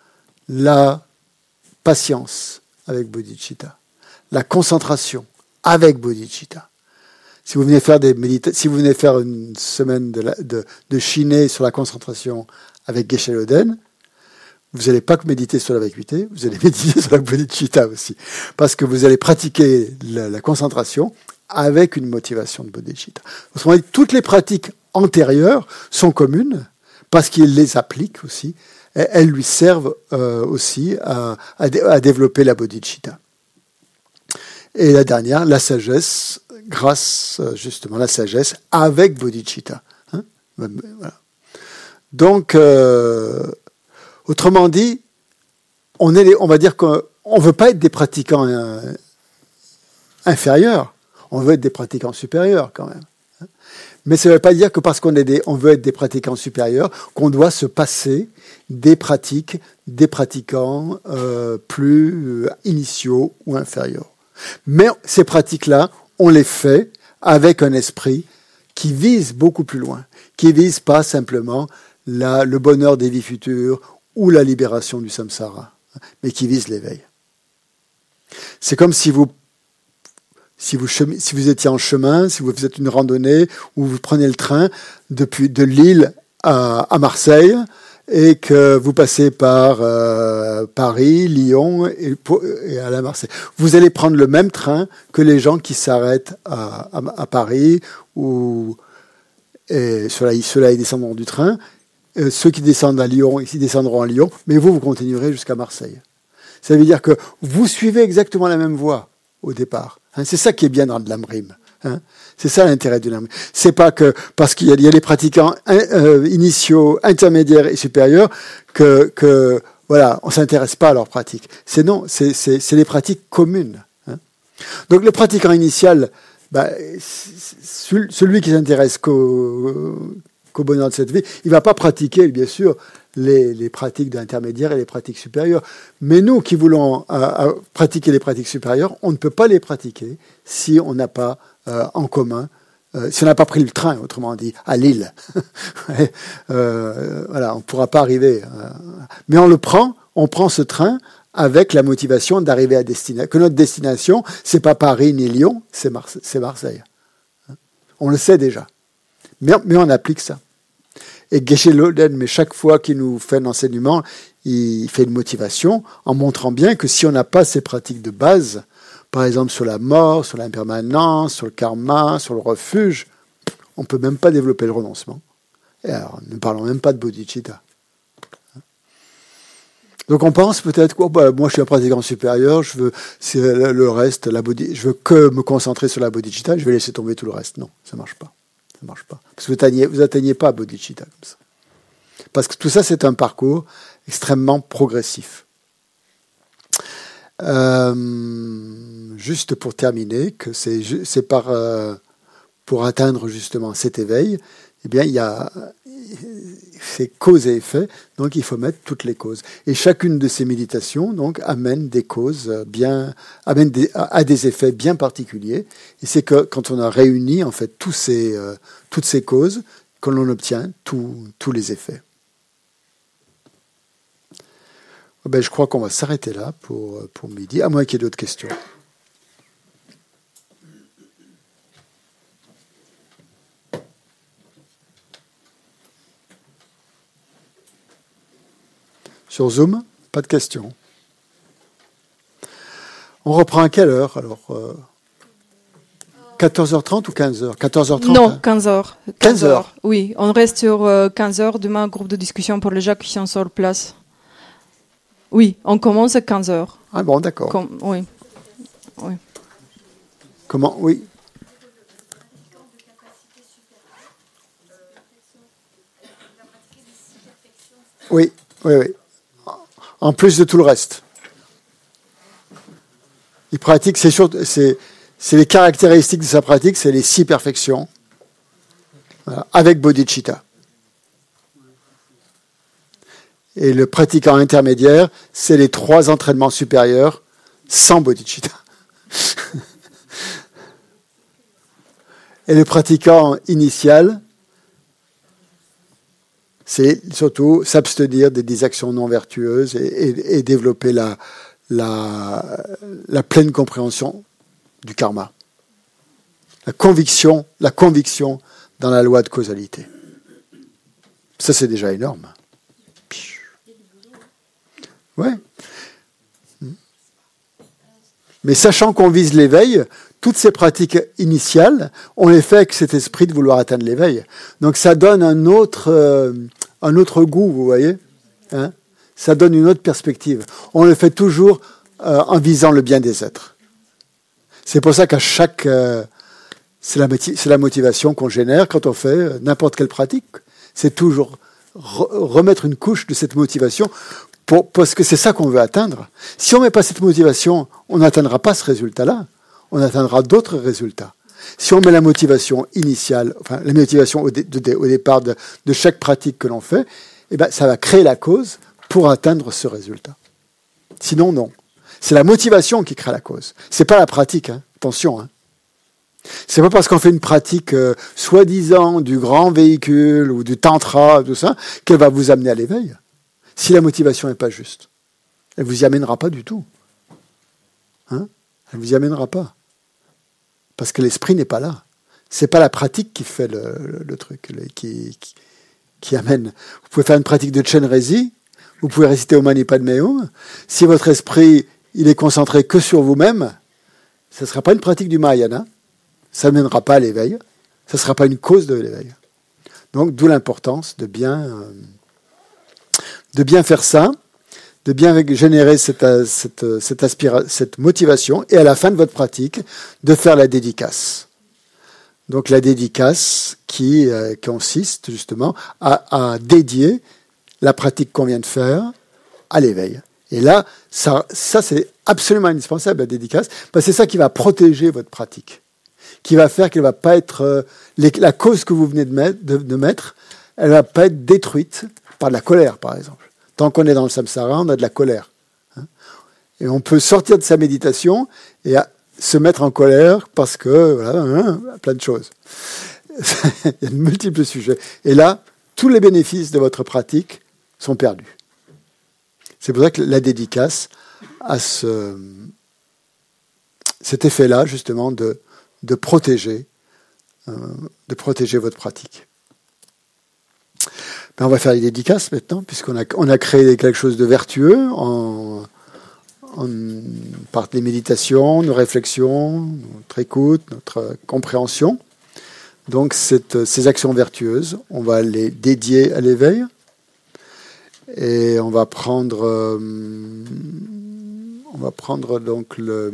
la patience avec bodhicitta, la concentration avec bodhicitta. Si vous venez faire des médita- si vous venez faire une semaine de, la, de, de Shiné sur la concentration avec Geshe Loden, vous n'allez pas que méditer sur la vacuité, vous allez méditer sur la bodhicitta aussi, parce que vous allez pratiquer la, la concentration avec une motivation de bodhicitta. Autrement dit, toutes les pratiques antérieures sont communes, parce qu'il les applique aussi, et elles lui servent euh, aussi à, à, à développer la bodhicitta. Et la dernière, la sagesse, grâce justement à la sagesse avec bodhicitta. Hein? Voilà. Donc, euh, autrement dit, on, est les, on va dire qu'on ne veut pas être des pratiquants euh, inférieurs, on veut être des pratiquants supérieurs quand même. Mais ça ne veut pas dire que parce qu'on est des, on veut être des pratiquants supérieurs, qu'on doit se passer des pratiques, des pratiquants euh, plus euh, initiaux ou inférieurs. Mais ces pratiques-là, on les fait avec un esprit qui vise beaucoup plus loin, qui vise pas simplement la, le bonheur des vies futures ou la libération du samsara, mais qui vise l'éveil. C'est comme si vous Si vous, si vous étiez en chemin, si vous faites une randonnée ou vous prenez le train depuis de Lille à, à Marseille et que vous passez par euh, Paris, Lyon et, et à la Marseille, vous allez prendre le même train que les gens qui s'arrêtent à, à, à Paris ou et ceux-là, ceux-là ils descendront du train. Euh, ceux qui descendent à Lyon, ils descendront à Lyon, mais vous, vous continuerez jusqu'à Marseille. Ça veut dire que vous suivez exactement la même voie au départ. Hein, c'est ça qui est bien dans l'Amrim. Hein. C'est ça l'intérêt de l'Amrim. C'est pas que parce qu'il y a, il y a les pratiquants euh, initiaux, intermédiaires et supérieurs que, que voilà, on ne s'intéresse pas à leurs pratiques. C'est non, c'est, c'est, c'est les pratiques communes. Hein. Donc le pratiquant initial, bah, celui qui s'intéresse qu'au, qu'au bonheur de cette vie, il ne va pas pratiquer, bien sûr, les, les pratiques d'intermédiaire et les pratiques supérieures. Mais nous qui voulons euh, euh, pratiquer les pratiques supérieures, on ne peut pas les pratiquer si on n'a pas euh, en commun, euh, si on n'a pas pris le train, autrement dit, à Lille. euh, voilà, on ne pourra pas arriver. Euh, mais on le prend, on prend ce train avec la motivation d'arriver à destination. Que notre destination, c'est pas Paris ni Lyon, c'est, Marse- c'est Marseille. On le sait déjà. Mais, mais on applique ça. Et Geshe Loden, mais chaque fois qu'il nous fait un enseignement, il fait une motivation en montrant bien que si on n'a pas ces pratiques de base, par exemple sur la mort, sur l'impermanence, sur le karma, sur le refuge, on ne peut même pas développer le renoncement. Et alors, ne parlons même pas de bodhicitta. Donc on pense peut-être, oh, bah, moi je suis un pratiquant supérieur, je veux c'est le reste, la bodhi, je veux que me concentrer sur la bodhicitta, je vais laisser tomber tout le reste. Non, ça ne marche pas. Ça marche pas. Parce que vous atteignez, vous atteignez pas bodhicitta comme ça. Parce que tout ça, c'est un parcours extrêmement progressif. Euh, juste pour terminer, que c'est, c'est par, euh, pour atteindre justement cet éveil, eh bien, il y a c'est cause et effet, donc il faut mettre toutes les causes. Et chacune de ces méditations, donc, amène des causes bien, amène des, à des effets bien particuliers. Et c'est que quand on a réuni, en fait, tous ces, euh, toutes ces causes, que l'on obtient tous, tous les effets. Ben, je crois qu'on va s'arrêter là pour, pour midi, à moins qu'il y ait d'autres questions. Sur Zoom, pas de questions. On reprend à quelle heure alors euh, quatorze heures trente ou quinze heures quatorze heures trente Non, hein quinze heures. quinze heures Oui, on reste sur euh, quinze heures. Demain, groupe de discussion pour les gens qui sont sur place. Oui, on commence à quinze heures. Ah bon, d'accord. Com- oui. oui. Comment Oui. Oui, oui, oui. En plus de tout le reste. Il pratique, c'est, sûr, c'est, c'est les caractéristiques de sa pratique, c'est les six perfections, voilà, avec bodhicitta. Et le pratiquant intermédiaire, c'est les trois entraînements supérieurs sans bodhicitta. Et le pratiquant initial, c'est surtout s'abstenir des, des actions non vertueuses et, et, et développer la, la, la pleine compréhension du karma. La conviction, la conviction dans la loi de causalité. Ça, c'est déjà énorme. Ouais. Mais sachant qu'on vise l'éveil, toutes ces pratiques initiales, on les fait avec cet esprit de vouloir atteindre l'éveil. Donc ça donne un autre, euh, un autre goût, vous voyez, hein, ça donne une autre perspective. On le fait toujours euh, en visant le bien des êtres. C'est pour ça qu'à chaque... Euh, c'est, la, c'est la motivation qu'on génère quand on fait n'importe quelle pratique. C'est toujours re- remettre une couche de cette motivation pour, parce que c'est ça qu'on veut atteindre. Si on ne met pas cette motivation, on n'atteindra pas ce résultat-là. On atteindra d'autres résultats. Si on met la motivation initiale, enfin la motivation au, dé, de, au départ de, de chaque pratique que l'on fait, eh ben, ça va créer la cause pour atteindre ce résultat. Sinon, non. C'est la motivation qui crée la cause. C'est pas la pratique, hein. Attention. Hein. C'est pas parce qu'on fait une pratique euh, soi-disant du grand véhicule ou du tantra, tout ça, qu'elle va vous amener à l'éveil. Si la motivation n'est pas juste, elle vous y amènera pas du tout. Hein? Elle vous y amènera pas. Parce que l'esprit n'est pas là. C'est pas la pratique qui fait le, le, le truc, le, qui, qui, qui amène. Vous pouvez faire une pratique de Chenrezi, vous pouvez réciter Om Mani Padme Hum. Si votre esprit il est concentré que sur vous-même, ce ne sera pas une pratique du Mahayana, ça ne mènera pas à l'éveil, ça ne sera pas une cause de l'éveil. Donc, d'où l'importance de bien, euh, de bien faire ça, de bien générer cette, cette, cette, aspira- cette motivation, et à la fin de votre pratique, de faire la dédicace. Donc la dédicace qui euh, consiste justement à, à dédier la pratique qu'on vient de faire à l'éveil. Et là, ça, ça c'est absolument indispensable, la dédicace, parce que c'est ça qui va protéger votre pratique, qui va faire qu'elle ne va pas être... Euh, les, la cause que vous venez de mettre, de, de mettre, elle ne va pas être détruite par de la colère, par exemple. Tant qu'on est dans le samsara, on a de la colère. Hein, et on peut sortir de sa méditation et à, se mettre en colère parce que... Voilà, hein, plein de choses. Il y a de multiples sujets. Et là, tous les bénéfices de votre pratique sont perdus. C'est pour ça que la dédicace a ce, cet effet-là, justement, de, de, protéger, euh, de protéger votre pratique. Ben, on va faire les dédicaces maintenant, puisqu'on a, on a créé quelque chose de vertueux en, en, par des méditations, nos réflexions, notre écoute, notre compréhension. Donc, cette, ces actions vertueuses, on va les dédier à l'éveil. Et on va prendre, euh, on va prendre donc le,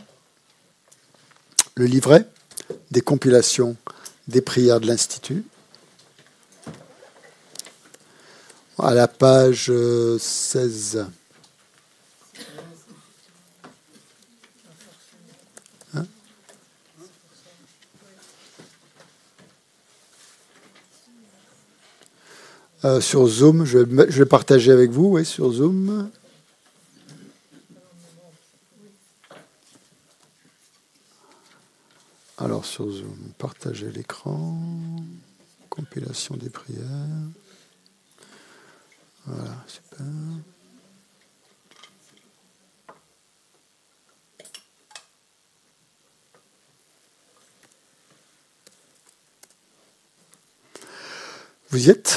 le livret des compilations des prières de l'Institut. À la page seize. Hein? Euh, sur Zoom, je vais, je vais partager avec vous, oui, sur Zoom. Alors, sur Zoom, partager l'écran, compilation des prières. Voilà, super. Vous y êtes ?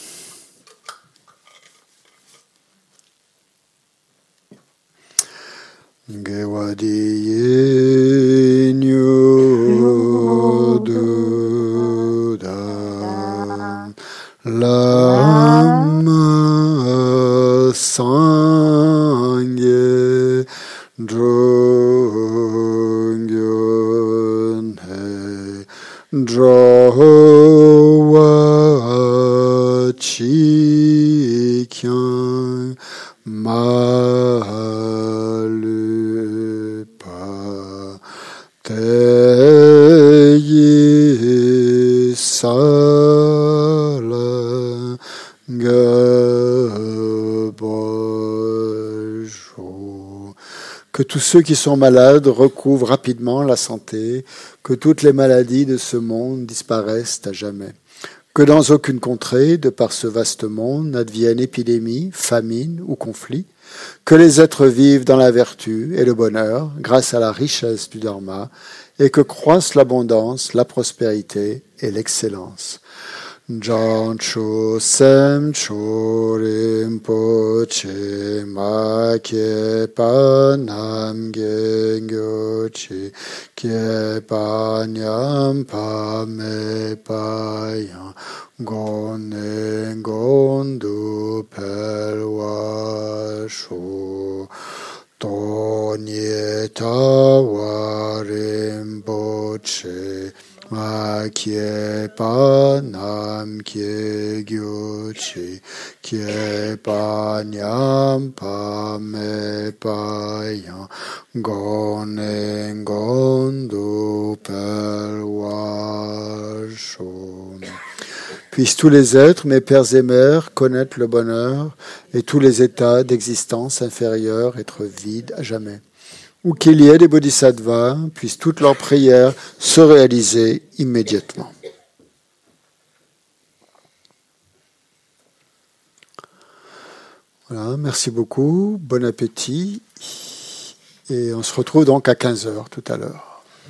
Gewadiye nyo dudan lama sangye drongyon he drowa chikyan malupa teyi sala gabojo. Que tous ceux qui sont malades recouvrent rapidement la santé, que toutes les maladies de ce monde disparaissent à jamais. Que dans aucune contrée, de par ce vaste monde, n'advienne épidémie, famine ou conflit, que les êtres vivent dans la vertu et le bonheur grâce à la richesse du Dharma, et que croissent l'abondance, la prospérité et l'excellence. Jancho sem chorim poche ma kyepa nam gengyochi kyepa nyam pa me pa yang gone gondu pelwa shu tonye tawarim poche ma kyepa nam kyegyochi kyepa nyam pa me pa yang gonen gondu pelwa shon. Puissent tous les êtres, mes pères et mères, connaître le bonheur et tous les états d'existence inférieure être vides à jamais. Ou qu'il y ait des bodhisattvas, puissent toutes leurs prières se réaliser immédiatement. Voilà, merci beaucoup, bon appétit, et on se retrouve donc à quinze heures tout à l'heure.